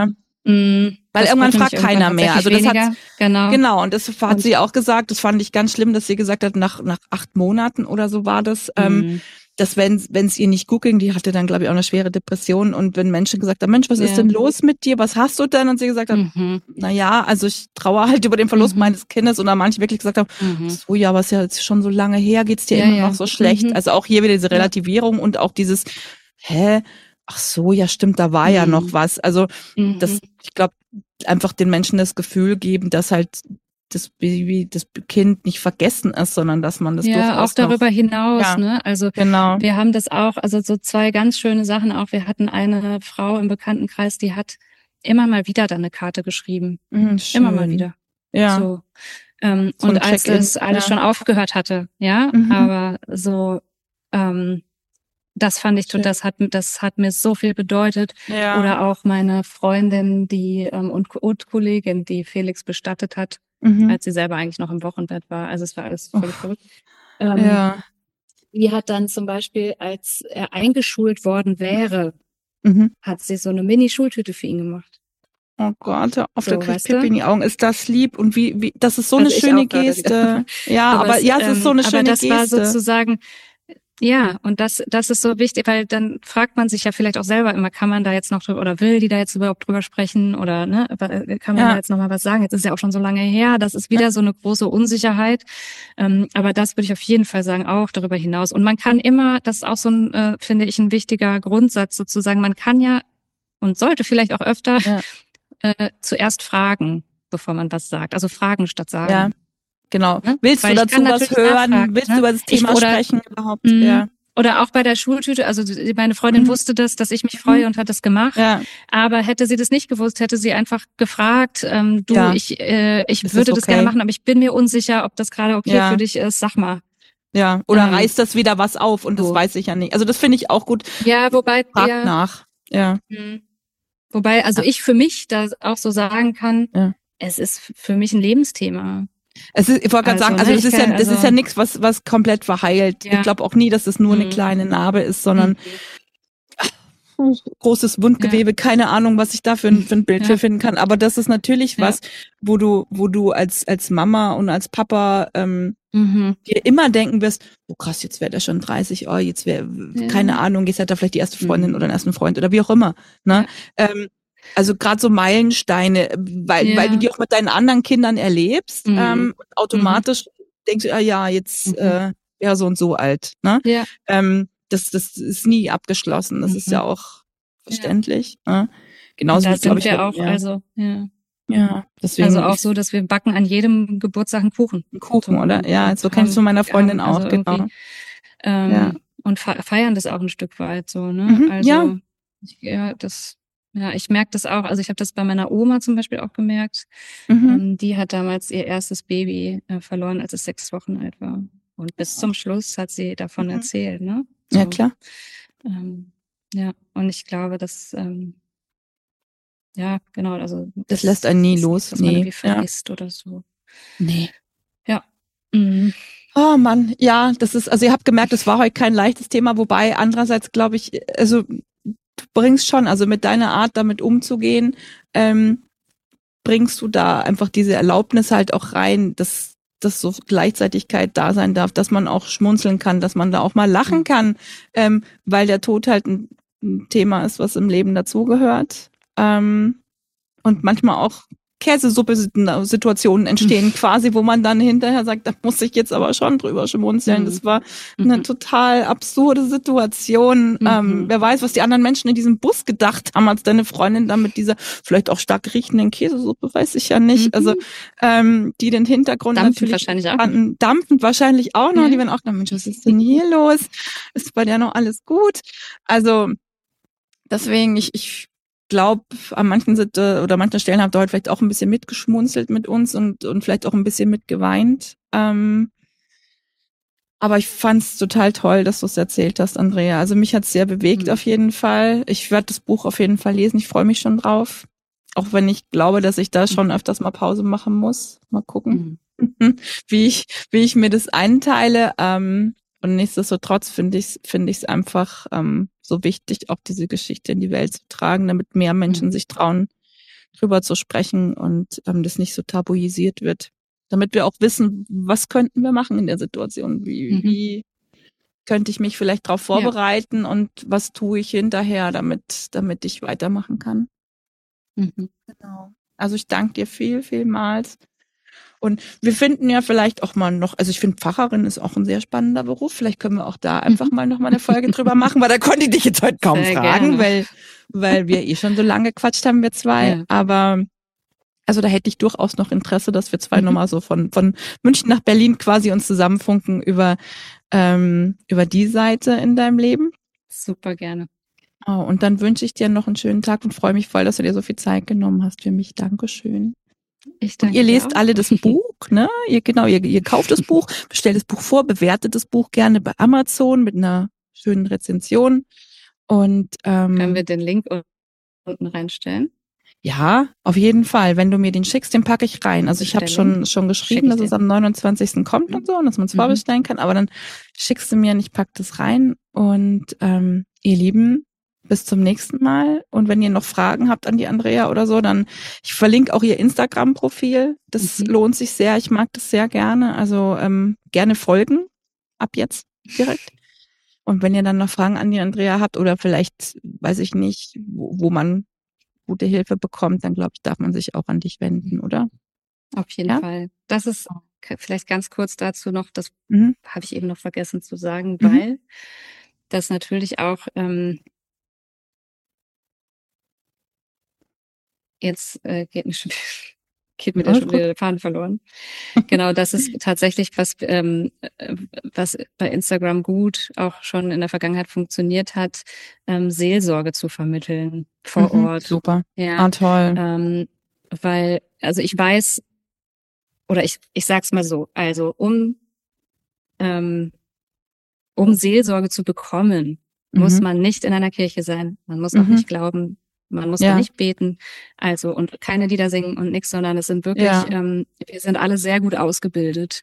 Weil irgendwann fragt keiner mehr. Also das hat genau, und das hat sie auch gesagt, das fand ich ganz schlimm, dass sie gesagt hat, nach 8 Monaten oder so war das, dass wenn es ihr nicht gut ging, die hatte dann, glaube ich, auch eine schwere Depression, und wenn Menschen gesagt haben, Mensch, was ist denn los mit dir, was hast du denn? Und sie gesagt hat, naja, also ich trauere halt über den Verlust meines Kindes, und da manche wirklich gesagt haben, so, ja, aber ist ja jetzt schon so lange her, geht's dir immer noch so schlecht? Also auch hier wieder diese Relativierung und auch dieses, ach so, ja stimmt, da war ja noch was. Also ich glaube, einfach den Menschen das Gefühl geben, dass halt das Baby, das Kind nicht vergessen ist, sondern dass man das durchaus auch darüber hinaus, ne? Also genau. wir haben das auch, also so 2 ganz schöne Sachen auch. Wir hatten eine Frau im Bekanntenkreis, die hat immer mal wieder dann eine Karte geschrieben. Immer mal wieder. Ja. So. Und als das alles schon aufgehört hatte, aber so, das fand ich, das hat mir so viel bedeutet. Ja. Oder auch meine Freundin, und Kollegin, die Felix bestattet hat, als sie selber eigentlich noch im Wochenbett war. Also es war alles völlig verrückt. Die hat dann zum Beispiel, als er eingeschult worden wäre, hat sie so eine Mini-Schultüte für ihn gemacht. Oh Gott, auf der kriegt Pipi in die Augen. Ist das lieb? Und wie, das ist so eine schöne Geste. Ja, aber es ist so eine schöne Geste. Aber das war sozusagen, und das ist so wichtig, weil dann fragt man sich ja vielleicht auch selber immer, kann man da jetzt noch drüber, oder will die da jetzt überhaupt drüber sprechen, oder ne, kann man da jetzt noch mal was sagen? Jetzt ist ja auch schon so lange her, das ist wieder so eine große Unsicherheit. Aber das würde ich auf jeden Fall sagen, auch darüber hinaus. Und man kann immer, das ist auch so ein, finde ich, ein wichtiger Grundsatz sozusagen, man kann ja und sollte vielleicht auch öfter zuerst fragen, bevor man was sagt. Also fragen statt sagen. Ja. Genau. Willst du dazu was hören? Willst du über das Thema sprechen überhaupt? Oder auch bei der Schultüte, also meine Freundin wusste das, dass ich mich freue und hat das gemacht. Ja. Aber hätte sie das nicht gewusst, hätte sie einfach gefragt, ich würde das gerne machen, aber ich bin mir unsicher, ob das gerade okay für dich ist, sag mal. Ja, oder reißt das wieder was auf, und das weiß ich ja nicht. Also das finde ich auch gut. Ja, wobei fragt nach. Ja. Wobei, also ich für mich da auch so sagen kann, es ist für mich ein Lebensthema. Ich wollte gerade sagen, also das ist ja nichts, was komplett verheilt. Ja. Ich glaube auch nie, dass es nur eine kleine Narbe ist, sondern großes Wundgewebe, keine Ahnung, was ich da für ein Bild für finden kann. Aber das ist natürlich was, wo du als Mama und als Papa dir immer denken wirst, oh krass, jetzt wäre der schon 30, jetzt wäre, keine Ahnung, jetzt hat er vielleicht die erste Freundin oder den ersten Freund oder wie auch immer. Ne? Ja. Also gerade so Meilensteine, weil du die auch mit deinen anderen Kindern erlebst, automatisch denkst du, jetzt so und so alt. Ne? Ja. Das ist nie abgeschlossen. Das ist ja auch verständlich. Ne? Genauso da sind wir auch, Ja, deswegen. Also auch so, dass wir backen an jedem Geburtstag einen Kuchen. Einen Kuchen, oder? Ja, so kennst du meiner Freundin auch, genau. Und feiern das auch ein Stück weit so, ne? Ich merke das auch. Also ich habe das bei meiner Oma zum Beispiel auch gemerkt. Die hat damals ihr erstes Baby verloren, als es 6 Wochen alt war. Und bis zum Schluss hat sie davon erzählt, ne? So. Ja, klar. Und ich glaube, dass genau, also das lässt einen nie los. Dass man irgendwie vergisst oder so. Nee. Ja. Oh Mann, ja, das ist, also ihr habt gemerkt, es war heute kein leichtes Thema, wobei andererseits glaube ich, also du bringst schon, also mit deiner Art damit umzugehen, bringst du da einfach diese Erlaubnis halt auch rein, dass so Gleichzeitigkeit da sein darf, dass man auch schmunzeln kann, dass man da auch mal lachen kann, weil der Tod halt ein Thema ist, was im Leben dazugehört. Und manchmal auch Käsesuppe-Situationen entstehen quasi, wo man dann hinterher sagt, da muss ich jetzt aber schon drüber schmunzeln. Das war eine total absurde Situation. Wer weiß, was die anderen Menschen in diesem Bus gedacht haben, als deine Freundin da mit dieser vielleicht auch stark riechenden Käsesuppe, weiß ich ja nicht. Also die den Hintergrund dampfend natürlich wahrscheinlich auch. Dampfend wahrscheinlich auch noch. Die werden auch, Mensch, was ist denn hier los? Ist bei der noch alles gut? Also deswegen, ich glaube, an manchen Stellen habt ihr heute vielleicht auch ein bisschen mitgeschmunzelt mit uns und vielleicht auch ein bisschen mitgeweint. Aber ich fand's total toll, dass du es erzählt hast, Andrea. Also mich hat's sehr bewegt auf jeden Fall. Ich werde das Buch auf jeden Fall lesen. Ich freue mich schon drauf. Auch wenn ich glaube, dass ich da schon öfters mal Pause machen muss. Mal gucken, wie ich mir das einteile. Und nichtsdestotrotz finde ich's einfach so wichtig, auch diese Geschichte in die Welt zu tragen, damit mehr Menschen sich trauen drüber zu sprechen und das nicht so tabuisiert wird. Damit wir auch wissen, was könnten wir machen in der Situation? Wie könnte ich mich vielleicht darauf vorbereiten und was tue ich hinterher, damit ich weitermachen kann? Genau. Also ich danke dir vielmals. Und wir finden ja vielleicht auch mal noch, also ich finde Pfarrerin ist auch ein sehr spannender Beruf. Vielleicht können wir auch da einfach mal noch mal eine Folge drüber machen, weil da konnte ich dich jetzt heute kaum sehr fragen, gerne. weil wir schon so lange gequatscht haben, wir zwei. Ja. Aber also da hätte ich durchaus noch Interesse, dass wir zwei nochmal so von München nach Berlin quasi uns zusammenfunken über die Seite in deinem Leben. Super gerne. Oh, und dann wünsche ich dir noch einen schönen Tag und freue mich voll, dass du dir so viel Zeit genommen hast für mich. Dankeschön. Ich danke und ihr lest dir auch. alle das Buch, ne? Ihr kauft das Buch, bestellt das Buch vor, bewertet das Buch gerne bei Amazon mit einer schönen Rezension. Und können wir den Link unten reinstellen? Ja, auf jeden Fall. Wenn du mir den schickst, den packe ich rein. Also ich habe schon geschrieben, dass es am 29. kommt und so und dass man es vorbestellen kann. Aber dann schickst du mir und ich packe das rein. Und ihr Lieben, bis zum nächsten Mal. Und wenn ihr noch Fragen habt an die Andrea oder so, dann ich verlinke auch ihr Instagram-Profil. Das lohnt sich sehr. Ich mag das sehr gerne. Also gerne folgen. Ab jetzt direkt. Und wenn ihr dann noch Fragen an die Andrea habt oder vielleicht, weiß ich nicht, wo man gute Hilfe bekommt, dann glaube ich, darf man sich auch an dich wenden, oder? Auf jeden Fall. Das ist vielleicht ganz kurz dazu noch, das habe ich eben noch vergessen zu sagen, weil das natürlich auch jetzt geht mir da schon wieder der Faden verloren. Genau, das ist tatsächlich was bei Instagram gut auch schon in der Vergangenheit funktioniert hat, Seelsorge zu vermitteln vor Ort. Super. Ja, toll. Weil, also ich weiß, oder ich sag's mal so, also um Seelsorge zu bekommen, muss man nicht in einer Kirche sein, man muss auch nicht glauben, man muss auch nicht beten, also und keine Lieder singen und nichts, sondern es sind wirklich, wir sind alle sehr gut ausgebildet.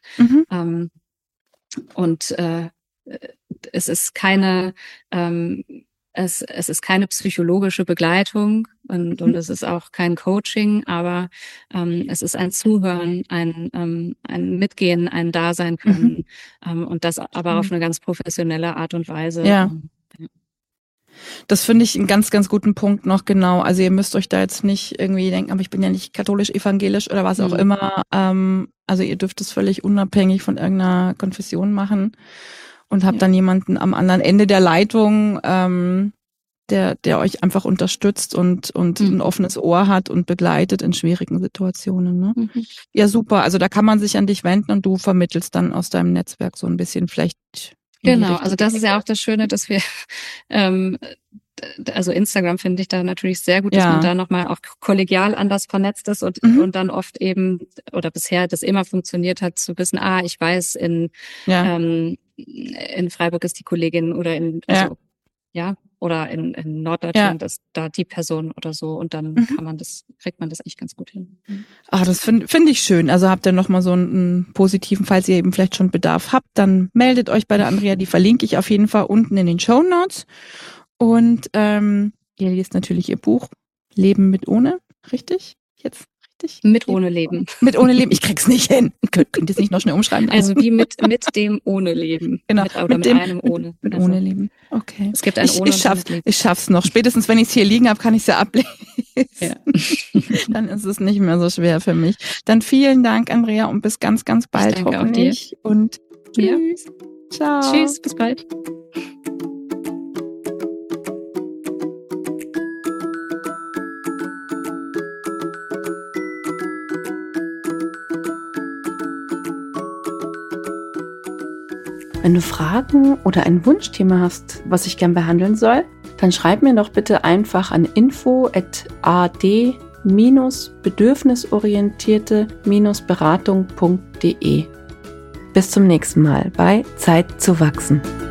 Und es ist keine es ist keine psychologische Begleitung und es ist auch kein Coaching, aber es ist ein Zuhören, ein Mitgehen, ein Dasein können und das aber auf eine ganz professionelle Art und Weise. Ja. Das finde ich einen ganz, ganz guten Punkt noch, genau. Also ihr müsst euch da jetzt nicht irgendwie denken, aber ich bin ja nicht katholisch, evangelisch oder was auch immer. Also ihr dürft es völlig unabhängig von irgendeiner Konfession machen und habt dann jemanden am anderen Ende der Leitung, der euch einfach unterstützt und ein offenes Ohr hat und begleitet in schwierigen Situationen. Ne? Ja, super. Also da kann man sich an dich wenden und du vermittelst dann aus deinem Netzwerk so ein bisschen vielleicht. Genau, also das ist ja auch das Schöne, dass wir also Instagram finde ich da natürlich sehr gut, dass man da nochmal auch kollegial anders vernetzt ist und dann oft eben, oder bisher das immer funktioniert hat, zu wissen, ich weiß, in Freiburg ist die Kollegin oder oder in Norddeutschland ist da die Person oder so und dann kriegt man das echt ganz gut hin. Das finde ich schön. Also habt ihr nochmal so einen positiven, falls ihr eben vielleicht schon Bedarf habt, dann meldet euch bei der Andrea, die verlinke ich auf jeden Fall unten in den Shownotes. Und ihr lest natürlich ihr Buch Leben mit ohne, richtig? Jetzt richtig? Mit ohne Leben. Mit ohne Leben, ich krieg's nicht hin. Könnt ihr es nicht noch schnell umschreiben? Also wie mit dem ohne Leben. Genau. Mit einem ohne. Mit ohne Leben. Okay. Es gibt ein ohne. Ich schaff's noch. Spätestens wenn ich es hier liegen habe, kann ich es ja ablesen. Ja. Dann ist es nicht mehr so schwer für mich. Dann vielen Dank, Andrea, und bis ganz, ganz bald hoffentlich. Und tschüss. Ciao. Tschüss, bis bald. Wenn du Fragen oder ein Wunschthema hast, was ich gern behandeln soll, dann schreib mir doch bitte einfach an info@ad-bedürfnisorientierte-beratung.de. Bis zum nächsten Mal bei Zeit zu wachsen.